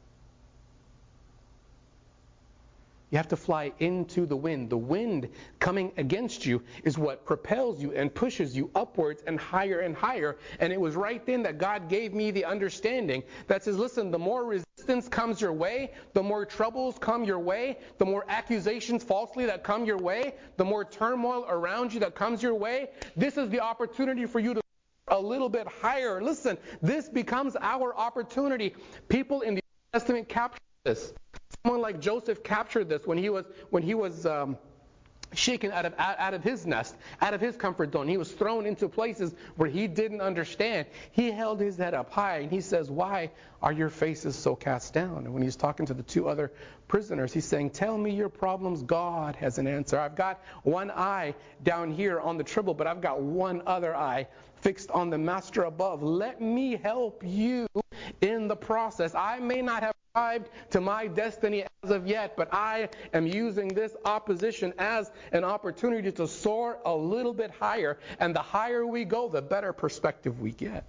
You have to fly into the wind. The wind coming against you is what propels you and pushes you upwards and higher and higher. And it was right then that God gave me the understanding that says, listen, the more resistance comes your way, the more troubles come your way, the more accusations falsely that come your way, the more turmoil around you that comes your way, this is the opportunity for you to a little bit higher. Listen, this becomes our opportunity. People in the Old Testament capture this. Someone like Joseph captured this when he was when he was um, shaken out of out of his nest, out of his comfort zone. He was thrown into places where he didn't understand. He held his head up high, and he says, "Why are your faces so cast down?" And when he's talking to the two other prisoners, he's saying, "Tell me your problems. God has an answer. I've got one eye down here on the trouble, but I've got one other eye fixed on the master above. Let me help you in the process. I may not have arrived to my destiny as of yet, but I am using this opposition as an opportunity to soar a little bit higher. And the higher we go, the better perspective we get."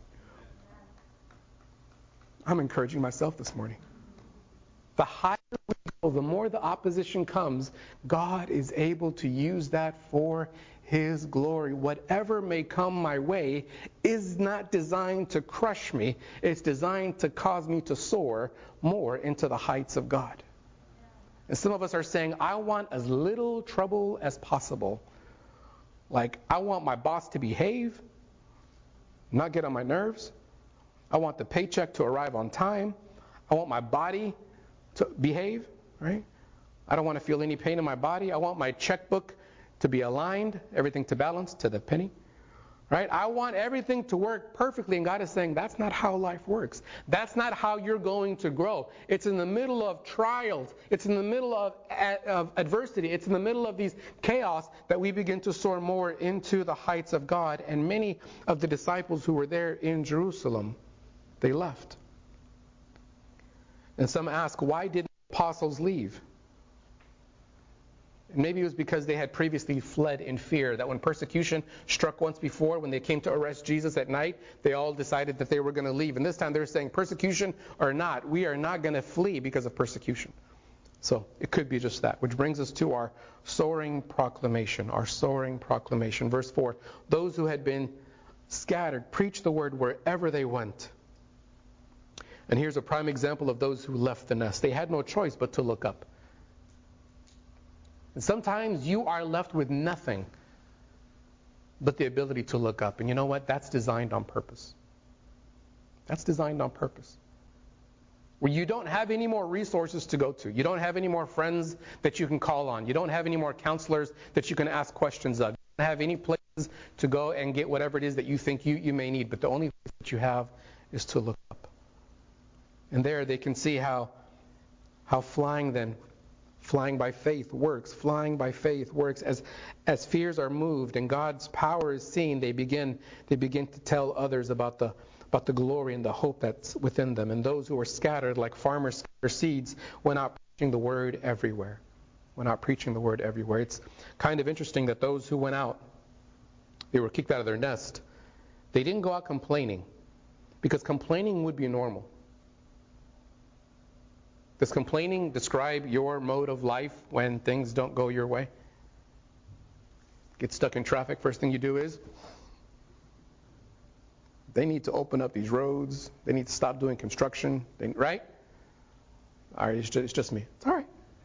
I'm encouraging myself this morning. The higher we go, the more the opposition comes, God is able to use that for His glory. Whatever may come my way is not designed to crush me. It's designed to cause me to soar more into the heights of God. And some of us are saying, I want as little trouble as possible. Like, I want my boss to behave, not get on my nerves. I want the paycheck to arrive on time. I want my body to behave, right? I don't want to feel any pain in my body. I want my checkbook to be aligned, everything to balance to the penny, right? I want everything to work perfectly, and God is saying that's not how life works. That's not how you're going to grow. It's in the middle of trials. It's in the middle of, of adversity. It's in the middle of these chaos that we begin to soar more into the heights of God. And many of the disciples who were there in Jerusalem, they left. And some ask, why didn't the apostles leave? And maybe it was because they had previously fled in fear, that when persecution struck once before, when they came to arrest Jesus at night, they all decided that they were going to leave. And this time they're saying, persecution or not, we are not going to flee because of persecution. So it could be just that, which brings us to our soaring proclamation, our soaring proclamation. Verse four, those who had been scattered preached the word wherever they went. And here's a prime example of those who left the nest. They had no choice but to look up. And sometimes you are left with nothing but the ability to look up. And you know what? That's designed on purpose. That's designed on purpose. Where you don't have any more resources to go to. You don't have any more friends that you can call on. You don't have any more counselors that you can ask questions of. You don't have any places to go and get whatever it is that you think you, you may need. But the only place that you have is to look up. And there they can see how, how flying then Flying by faith works. Flying by faith works. As as fears are moved and God's power is seen, they begin they begin to tell others about the about the glory and the hope that's within them. And those who are scattered, like farmers scatter seeds, went out preaching the word everywhere. Went out preaching the word everywhere. It's kind of interesting that those who went out, they were kicked out of their nest. They didn't go out complaining, because complaining would be normal. Does complaining describe your mode of life when things don't go your way? Get stuck in traffic, first thing you do is, they need to open up these roads. They need to stop doing construction. They, right? All right, it's just, it's just me. It's all right.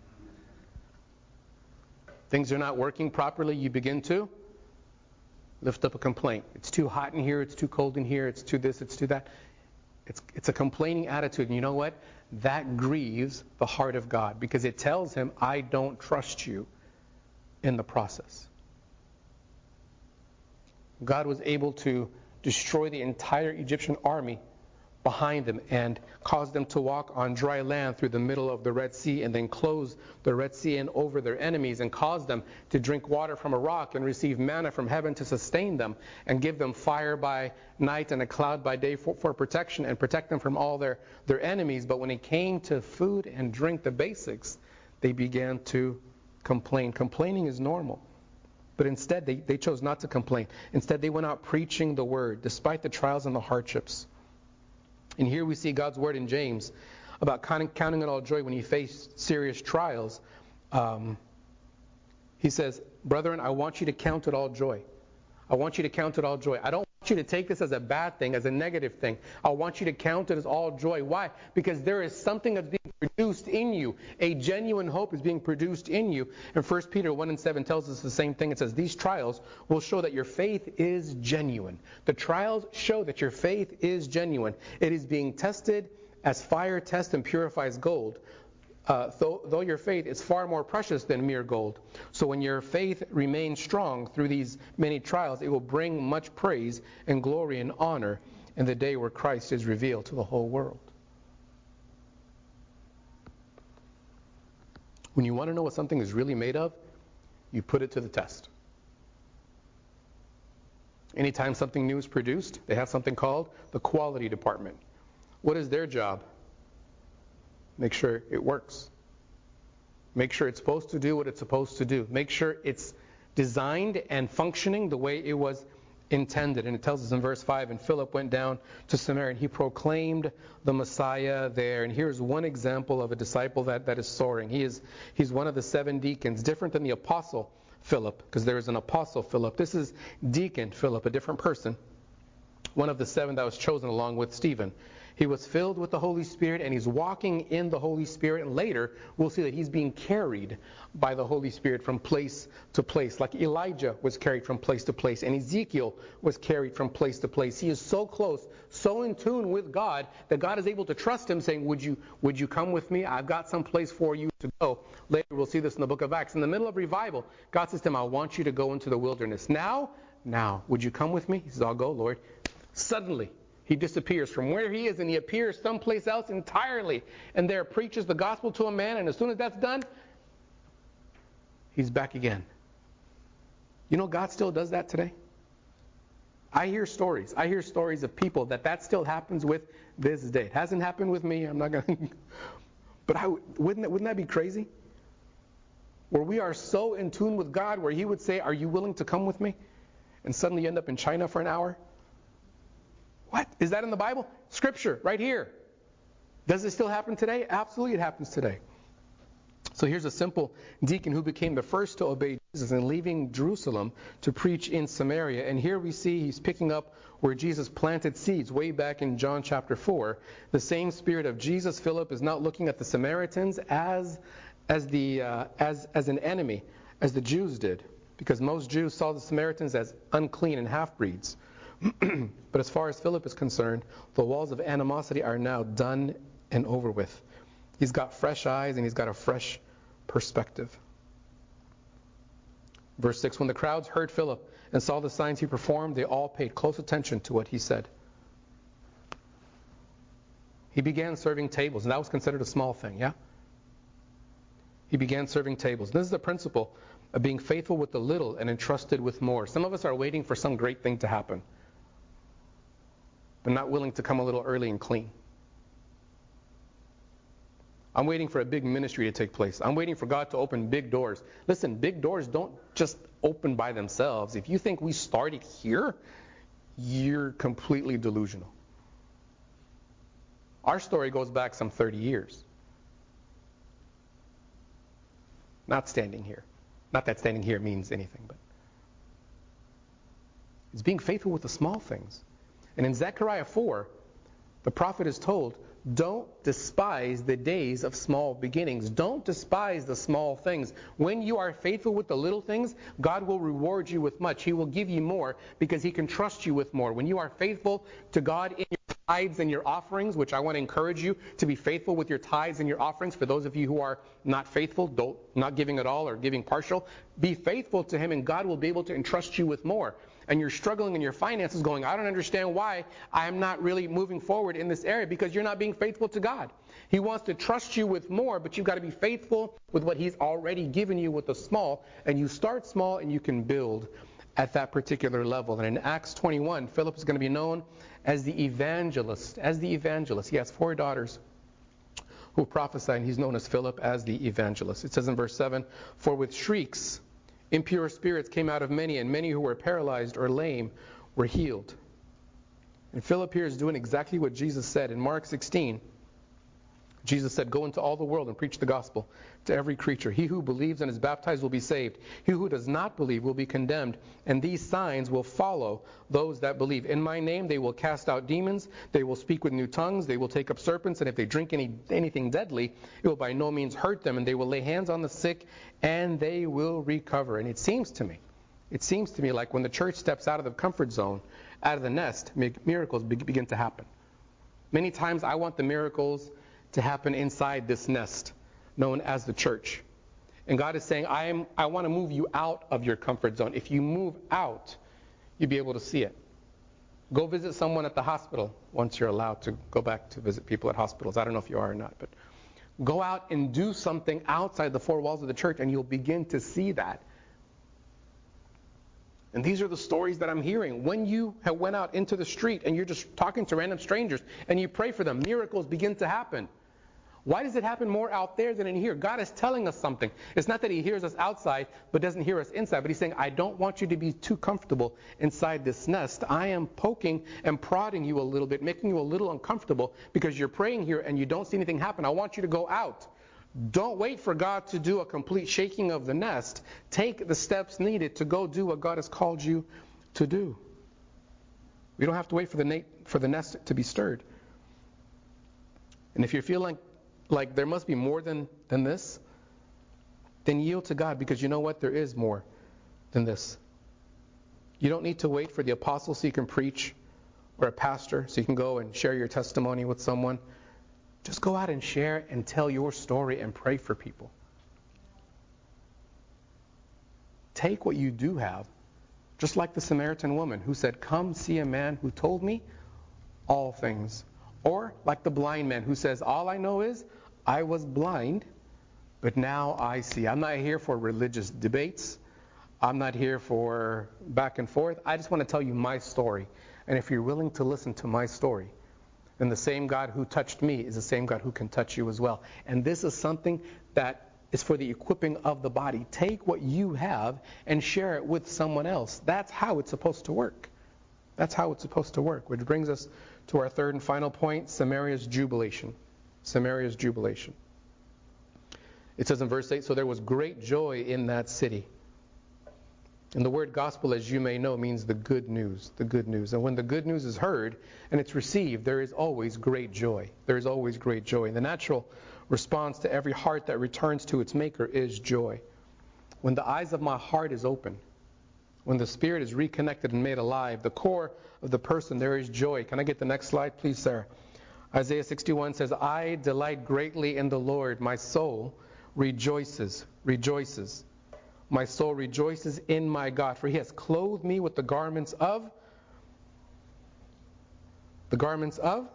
Things are not working properly. You begin to lift up a complaint. It's too hot in here. It's too cold in here. It's too this. It's too that. It's, it's a complaining attitude. And you know what? That grieves the heart of God because it tells him, I don't trust you in the process. God was able to destroy the entire Egyptian army behind them and cause them to walk on dry land through the middle of the Red Sea and then close the Red Sea in over their enemies and cause them to drink water from a rock and receive manna from heaven to sustain them and give them fire by night and a cloud by day for, for protection and protect them from all their, their enemies. But when it came to food and drink, the basics, they began to complain. Complaining is normal. But instead, they, they chose not to complain. Instead, they went out preaching the word, despite the trials and the hardships. And here we see God's word in James about counting, counting it all joy when you face serious trials. Um, he says, brethren, I want you to count it all joy. I want you to count it all joy. I don't want you to take this as a bad thing, as a negative thing. I want you to count it as all joy. Why? Because there is something that's being produced in you. A genuine hope is being produced in you. And First Peter one and seven tells us the same thing. It says, these trials will show that your faith is genuine. The trials show that your faith is genuine. It is being tested as fire tests and purifies gold. Uh, though, though your faith is far more precious than mere gold. So when your faith remains strong through these many trials, it will bring much praise and glory and honor in the day where Christ is revealed to the whole world. When you want to know what something is really made of, you put it to the test. Anytime something new is produced, they have something called the quality department. What is their job? Make sure it works. Make sure it's supposed to do what it's supposed to do. Make sure it's designed and functioning the way it was intended. And it tells us in verse five, and Philip went down to Samaria and he proclaimed the Messiah there. And here's one example of a disciple that, that is soaring. He is he's one of the seven deacons, different than the apostle Philip, because there is an apostle Philip. This is deacon Philip, a different person. One of the seven that was chosen along with Stephen. He was filled with the Holy Spirit and he's walking in the Holy Spirit. And later we'll see that he's being carried by the Holy Spirit from place to place. Like Elijah was carried from place to place and Ezekiel was carried from place to place. He is so close, so in tune with God that God is able to trust him saying, would you, would you come with me? I've got some place for you to go. Later we'll see this in the book of Acts. In the middle of revival, God says to him, I want you to go into the wilderness. Now, now, would you come with me? He says, I'll go, Lord. Suddenly, he disappears from where he is and he appears someplace else entirely. And there preaches the gospel to a man, and as soon as that's done, he's back again. You know, God still does that today. I hear stories. I hear stories of people that that still happens with this day. It hasn't happened with me. I'm not going to. But I, wouldn't, that, wouldn't that be crazy? Where we are so in tune with God where he would say, are you willing to come with me? And suddenly you end up in China for an hour. What? Is that in the Bible? Scripture, right here. Does it still happen today? Absolutely it happens today. So here's a simple deacon who became the first to obey Jesus and leaving Jerusalem to preach in Samaria. And here we see he's picking up where Jesus planted seeds way back in John chapter four. The same spirit of Jesus, Philip, is not looking at the Samaritans as, as, the, uh, as, as an enemy, as the Jews did. Because most Jews saw the Samaritans as unclean and half-breeds. But as far as Philip is concerned, the walls of animosity are now done and over with. He's got fresh eyes and he's got a fresh perspective. Verse six, when the crowds heard Philip and saw the signs he performed, they all paid close attention to what he said. He began serving tables, and that was considered a small thing, yeah? He began serving tables. This is the principle of being faithful with the little and entrusted with more. Some of us are waiting for some great thing to happen, but not willing to come a little early and clean. I'm waiting for a big ministry to take place. I'm waiting for God to open big doors. Listen, big doors don't just open by themselves. If you think we started here, you're completely delusional. Our story goes back some thirty years. not standing here. Not that standing here means anything, but it's being faithful with the small things. And in Zechariah four, the prophet is told, don't despise the days of small beginnings. Don't despise the small things. When you are faithful with the little things, God will reward you with much. He will give you more because He can trust you with more. When you are faithful to God in your tithes and your offerings, which I want to encourage you to be faithful with your tithes and your offerings. For those of you who are not faithful, don't, not giving at all or giving partial, be faithful to Him and God will be able to entrust you with more. And you're struggling in your finances going, I don't understand why I'm not really moving forward in this area, because you're not being faithful to God. He wants to trust you with more, but you've got to be faithful with what He's already given you with the small. And you start small and you can build at that particular level. And in Acts twenty-one, Philip is going to be known as the evangelist. As the evangelist. He has four daughters who prophesy, and he's known as Philip as the evangelist. It says in verse seven, for with shrieks impure spirits came out of many, and many who were paralyzed or lame were healed. And Philip here is doing exactly what Jesus said. In Mark sixteen, Jesus said, go into all the world and preach the gospel to every creature. He who believes and is baptized will be saved. He who does not believe will be condemned. And these signs will follow those that believe. In my name they will cast out demons. They will speak with new tongues. They will take up serpents. And if they drink any anything deadly, it will by no means hurt them. And they will lay hands on the sick and they will recover. And it seems to me, it seems to me like when the church steps out of the comfort zone, out of the nest, miracles begin to happen. Many times I want the miracles to happen inside this nest known as the church. And God is saying, I am I want to move you out of your comfort zone. If you move out, you'll be able to see it. Go visit someone at the hospital once you're allowed to go back to visit people at hospitals. I don't know if you are or not, but go out and do something outside the four walls of the church and you'll begin to see that. And these are the stories that I'm hearing. When you have went out into the street and you're just talking to random strangers and you pray for them, miracles begin to happen. Why does it happen more out there than in here? God is telling us something. It's not that He hears us outside but doesn't hear us inside. But He's saying, I don't want you to be too comfortable inside this nest. I am poking and prodding you a little bit, making you a little uncomfortable because you're praying here and you don't see anything happen. I want you to go out. Don't wait for God to do a complete shaking of the nest. Take the steps needed to go do what God has called you to do. We don't have to wait for the, na- for the nest to be stirred. And if you feel like like there must be more than, than this, then yield to God, because you know what? There is more than this. You don't need to wait for the apostle so you can preach, or a pastor so you can go and share your testimony with someone. Just go out and share and tell your story and pray for people. Take what you do have, just like the Samaritan woman who said, come see a man who told me all things. Or like the blind man who says, all I know is I was blind, but now I see. I'm not here for religious debates. I'm not here for back and forth. I just want to tell you my story. And if you're willing to listen to my story, then the same God who touched me is the same God who can touch you as well. And this is something that is for the equipping of the body. Take what you have and share it with someone else. That's how it's supposed to work. That's how it's supposed to work. Which brings us to our third and final point, Samaria's jubilation. Samaria's jubilation. It says in verse eight, so there was great joy in that city. And the word gospel, as you may know, means the good news, the good news. And when the good news is heard and it's received, there is always great joy. There is always great joy. And the natural response to every heart that returns to its maker is joy. When the eyes of my heart is open, when the spirit is reconnected and made alive, the core of the person, there is joy. Can I get the next slide, please, Sarah? Isaiah sixty-one says, I delight greatly in the Lord. My soul rejoices, rejoices. My soul rejoices in my God, for He has clothed me with the garments of, the garments of?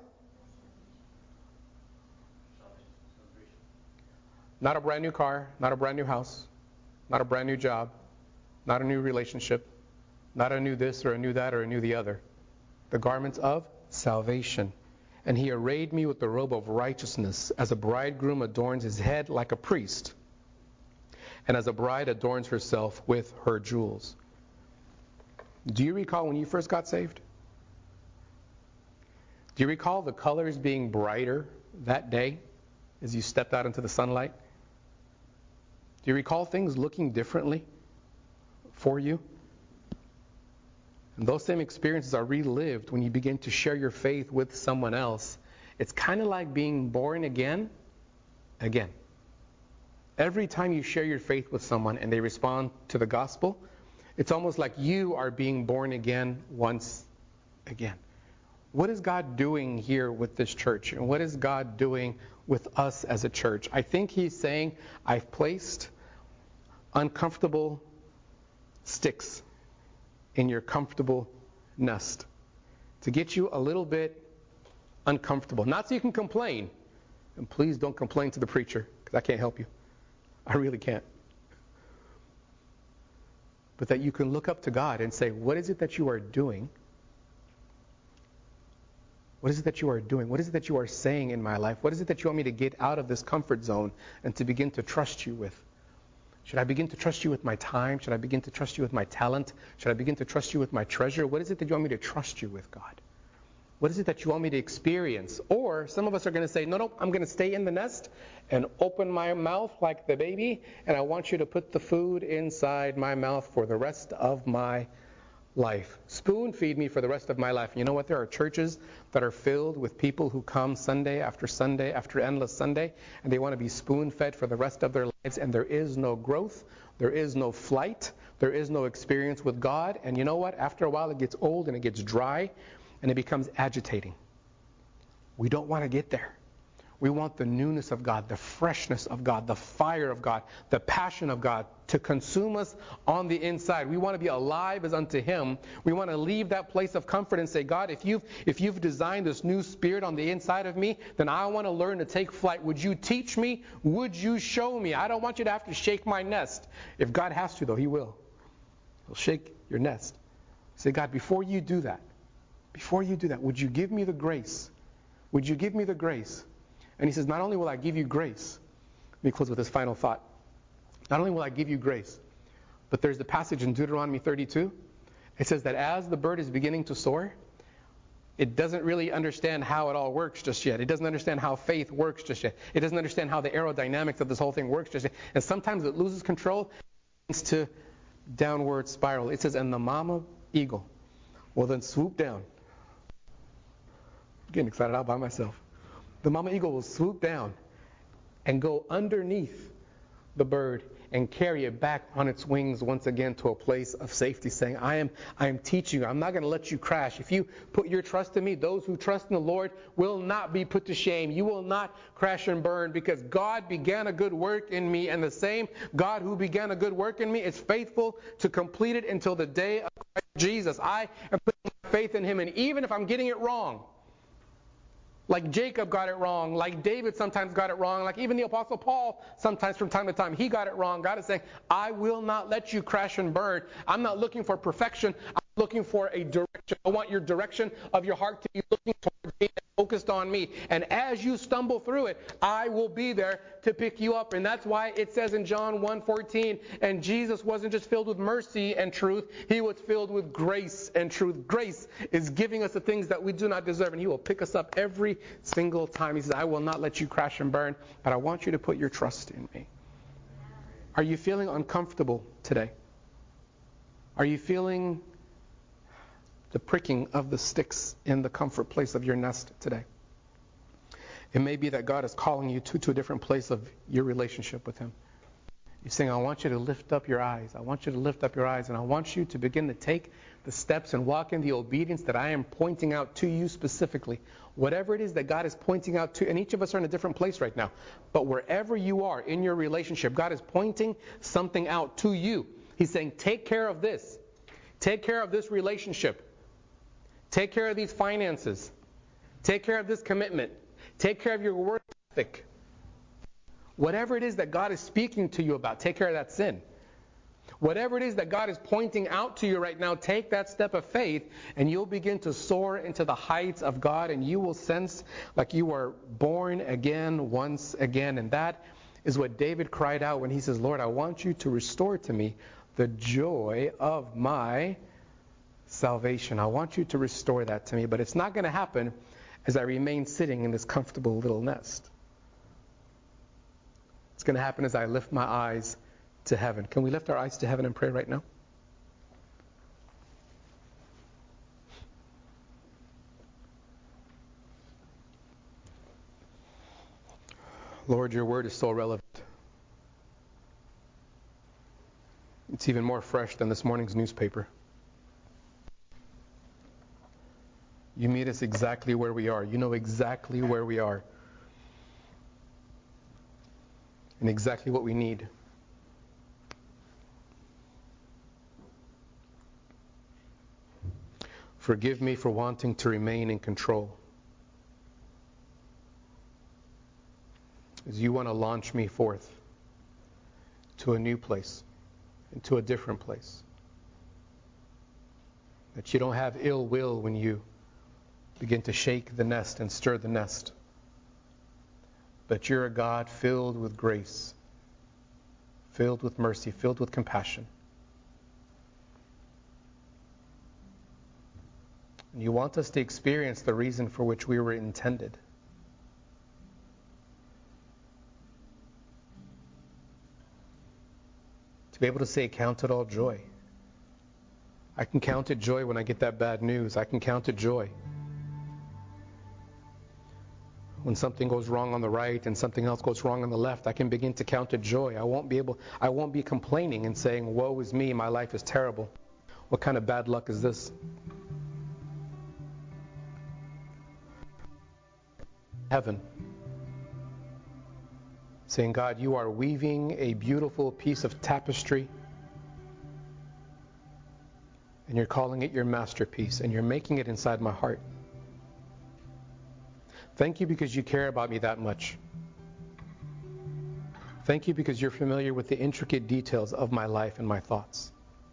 Not a brand new car, not a brand new house, not a brand new job, not a new relationship, not a new this or a new that or a new the other. The garments of salvation. And He arrayed me with the robe of righteousness, as a bridegroom adorns his head like a priest, and as a bride adorns herself with her jewels. Do you recall when you first got saved? Do you recall the colors being brighter that day as you stepped out into the sunlight? Do Do you recall things looking differently for you? And those same experiences are relived when you begin to share your faith with someone else. It's kind of like being born again, again. Every time you share your faith with someone and they respond to the gospel, it's almost like you are being born again once again. What is God doing here with this church? And what is God doing with us as a church? I think He's saying, I've placed uncomfortable sticks in your comfortable nest to get you a little bit uncomfortable. Not so you can complain. And please don't complain to the preacher, because I can't help you. I really can't. But that you can look up to God and say, what is it that you are doing? What is it that you are doing? What is it that you are saying in my life? What is it that you want me to get out of this comfort zone and to begin to trust you with? Should I begin to trust you with my time? Should I begin to trust you with my talent? Should I begin to trust you with my treasure? What is it that you want me to trust you with, God? What is it that you want me to experience? Or some of us are going to say, no, no, I'm going to stay in the nest and open my mouth like the baby, and I want you to put the food inside my mouth for the rest of my life. Spoon feed me for the rest of my life. And you know what? There are churches that are filled with people who come Sunday after Sunday after endless Sunday, and they want to be spoon fed for the rest of their lives, and there is no growth, there is no flight, there is no experience with God. And you know what? After a while it gets old and it gets dry and it becomes agitating. We don't want to get there. We want the newness of God, the freshness of God, the fire of God, the passion of God to consume us on the inside. We want to be alive as unto Him. We want to leave that place of comfort and say, God, if you've, if you've designed this new spirit on the inside of me, then I want to learn to take flight. Would you teach me? Would you show me? I don't want you to have to shake my nest. If God has to, though, He will. He'll shake your nest. Say, God, before you do that, before you do that, would you give me the grace? Would you give me the grace? And He says, not only will I give you grace, let me close with this final thought. Not only will I give you grace, but there's the passage in Deuteronomy thirty-two. It says that as the bird is beginning to soar, it doesn't really understand how it all works just yet. It doesn't understand how faith works just yet. It doesn't understand how the aerodynamics of this whole thing works just yet. And sometimes it loses control and begins to downward spiral. It says, and the mama eagle will then swoop down. I'm getting excited all by myself. The mama eagle will swoop down and go underneath the bird and carry it back on its wings once again to a place of safety, saying, I am I am teaching you. I'm not going to let you crash. If you put your trust in me, those who trust in the Lord will not be put to shame. You will not crash and burn, because God began a good work in me, and the same God who began a good work in me is faithful to complete it until the day of Christ Jesus. I am putting my faith in Him, and even if I'm getting it wrong, like Jacob got it wrong, like David sometimes got it wrong, like even the Apostle Paul sometimes from time to time, he got it wrong. God is saying, I will not let you crash and burn. I'm not looking for perfection. I'm looking for a direction. I want your direction of your heart to be looking toward me and focused on me. And as you stumble through it, I will be there to pick you up. And that's why it says in John one fourteen, and Jesus wasn't just filled with mercy and truth, He was filled with grace and truth. Grace is giving us the things that we do not deserve, and He will pick us up every single time. He says, I will not let you crash and burn, but I want you to put your trust in me. Are you feeling uncomfortable today? Are you feeling the pricking of the sticks in the comfort place of your nest today? It may be that God is calling you to, to a different place of your relationship with Him. He's saying, I want you to lift up your eyes. I want you to lift up your eyes, and I want you to begin to take the steps and walk in the obedience that I am pointing out to you specifically. Whatever it is that God is pointing out to, and each of us are in a different place right now, but wherever you are in your relationship, God is pointing something out to you. He's saying, take care of this. Take care of this relationship. Take care of these finances. Take care of this commitment. Take care of your work ethic. Whatever it is that God is speaking to you about, take care of that sin. Whatever it is that God is pointing out to you right now, take that step of faith, and you'll begin to soar into the heights of God, and you will sense like you are born again once again. And that is what David cried out when he says, Lord, I want you to restore to me the joy of my salvation. I want you to restore that to me, but it's not going to happen as I remain sitting in this comfortable little nest. It's going to happen as I lift my eyes to heaven. Can we lift our eyes to heaven and pray right now? Lord, your word is so relevant. It's even more fresh than this morning's newspaper. You meet us exactly where we are. You know exactly where we are. And exactly what we need. Forgive me for wanting to remain in control. As you want to launch me forth to a new place, into a different place. That you don't have ill will when you begin to shake the nest and stir the nest. But you're a God filled with grace, filled with mercy, filled with compassion. And you want us to experience the reason for which we were intended. To be able to say, count it all joy. I can count it joy when I get that bad news. I can count it joy when something goes wrong on the right and something else goes wrong on the left. I can begin to count it joy. I won't be able, I won't be complaining and saying, woe is me, my life is terrible. What kind of bad luck is this? Heaven. Saying, God, you are weaving a beautiful piece of tapestry and you're calling it your masterpiece and you're making it inside my heart. Thank you because you care about me that much. Thank you because you're familiar with the intricate details of my life and my thoughts.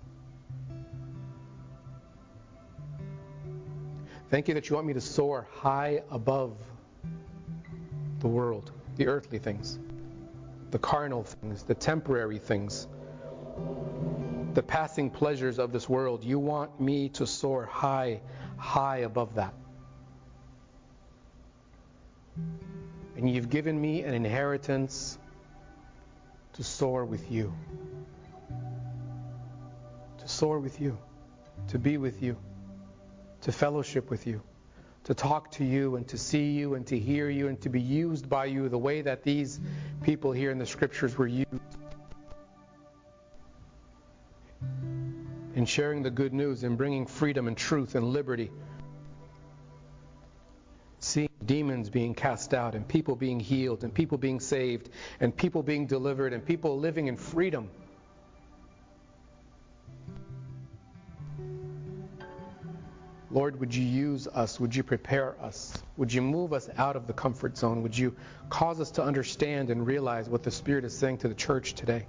Thank you that you want me to soar high above the world, the earthly things, the carnal things, the temporary things, the passing pleasures of this world. You want me to soar high, high above that. And you've given me an inheritance to soar with you. To soar with you. To be with you. To fellowship with you. To talk to you and to see you and to hear you and to be used by you the way that these people here in the scriptures were used. In sharing the good news and bringing freedom and truth and liberty. Seeing demons being cast out and people being healed and people being saved and people being delivered and people living in freedom. Lord, would you use us? Would you prepare us? Would you move us out of the comfort zone? Would you cause us to understand and realize what the Spirit is saying to the church today?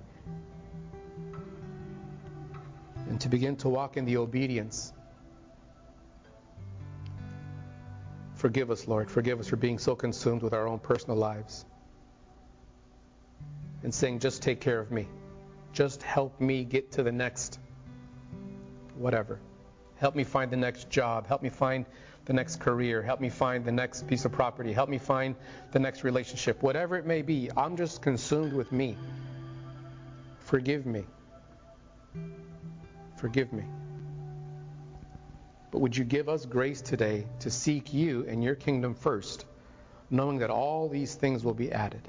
And to begin to walk in the obedience. Forgive us, Lord. Forgive us for being so consumed with our own personal lives. And saying, just take care of me. Just help me get to the next whatever. Help me find the next job. Help me find the next career. Help me find the next piece of property. Help me find the next relationship. Whatever it may be, I'm just consumed with me. Forgive me. Forgive me. But would you give us grace today to seek you and your kingdom first, knowing that all these things will be added.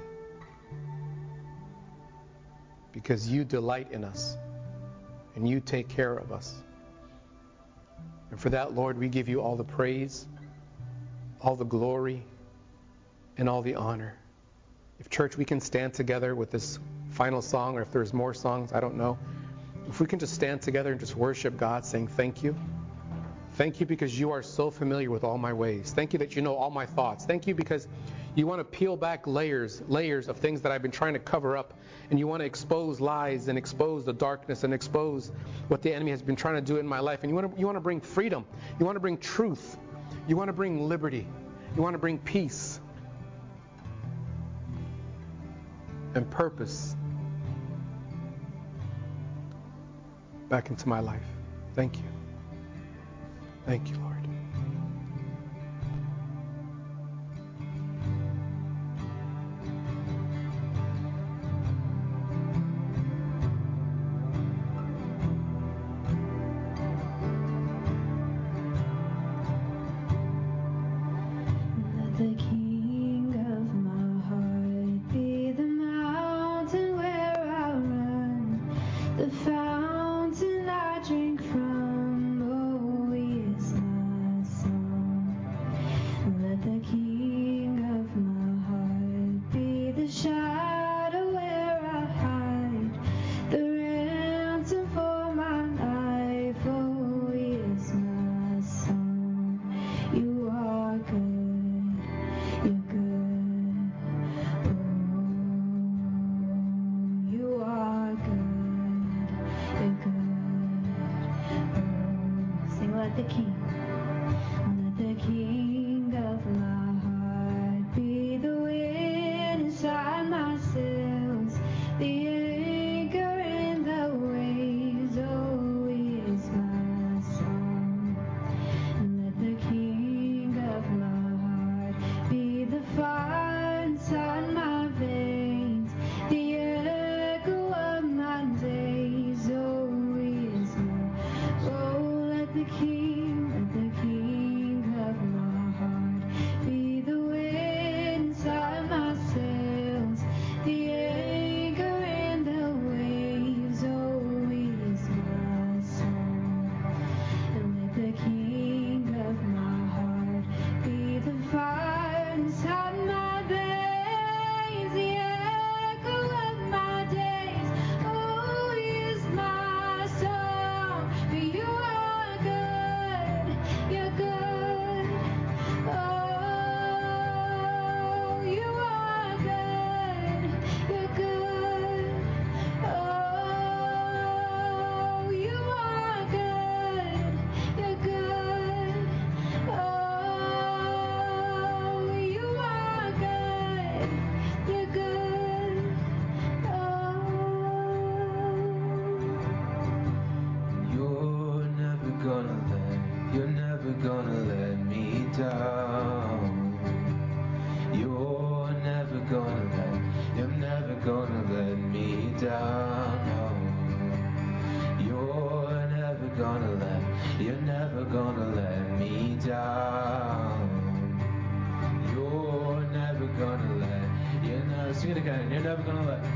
Because you delight in us and you take care of us. And for that, Lord, we give you all the praise, all the glory, and all the honor. If, church, we can stand together with this final song, or if there's more songs, I don't know. If we can just stand together and just worship God, saying thank you. Thank you because you are so familiar with all my ways. Thank you that you know all my thoughts. Thank you because you want to peel back layers, layers of things that I've been trying to cover up. And you want to expose lies and expose the darkness and expose what the enemy has been trying to do in my life. And you want to, you want to bring freedom. You want to bring truth. You want to bring liberty. You want to bring peace and purpose back into my life. Thank you. Thank you, Lord. and you're never gonna let.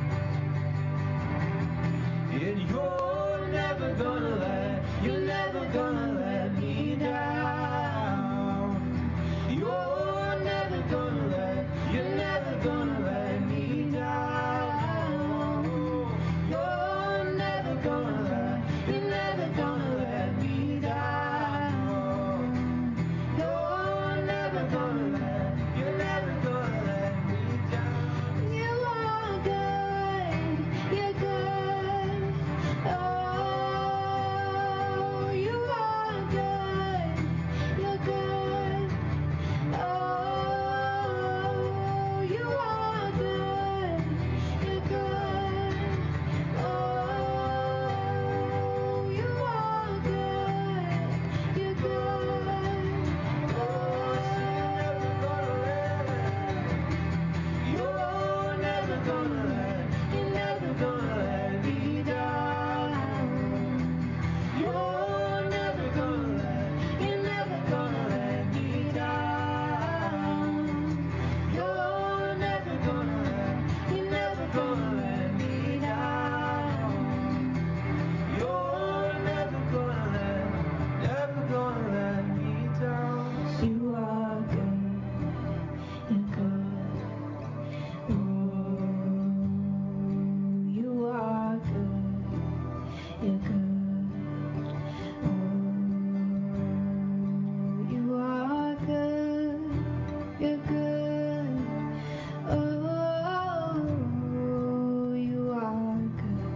And you're never gonna let, you're never gonna let me down. You're never gonna let, you're never gonna let me down. You're never gonna let, you're never gonna let me down. You're never gonna let, you're never gonna let me down. You are good, you're good. Oh, you are good, you're good. Oh, you are good, you're good. Oh, you are good, you're good. Oh, you're never gonna let, you're never gonna let me down. You're never gonna let, you're never gonna let me down. You're never gonna let, you're never gonna let me down. You're never gonna let, never gonna let me down. You are good, you're good. Oh, you are good, you're good. Oh, you are good, you're good. Oh, you are good.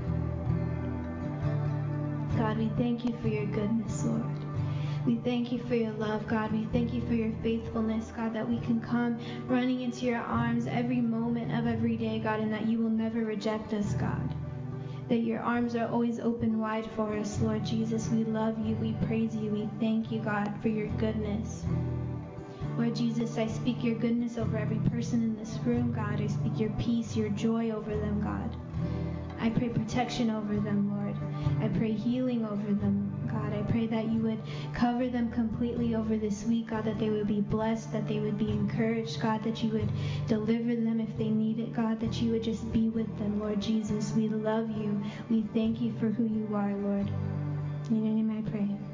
God, we thank you for your goodness, Lord. We thank you for your love, God. We thank you for your faithfulness, God, that we can come running into your arms every moment of every day, God, and that you will never reject us, God. That your arms are always open wide for us, Lord Jesus. We love you. We praise you. We thank you, God, for your goodness. Lord Jesus, I speak your goodness over every person in this room, God. I speak your peace, your joy over them, God. I pray protection over them, Lord. I pray healing over them, God. I pray that you would cover them completely over this week, God, that they would be blessed, that they would be encouraged, God, that you would deliver them if they need it, God, that you would just be with them, Lord Jesus. We love you. We thank you for who you are, Lord. In your name I pray.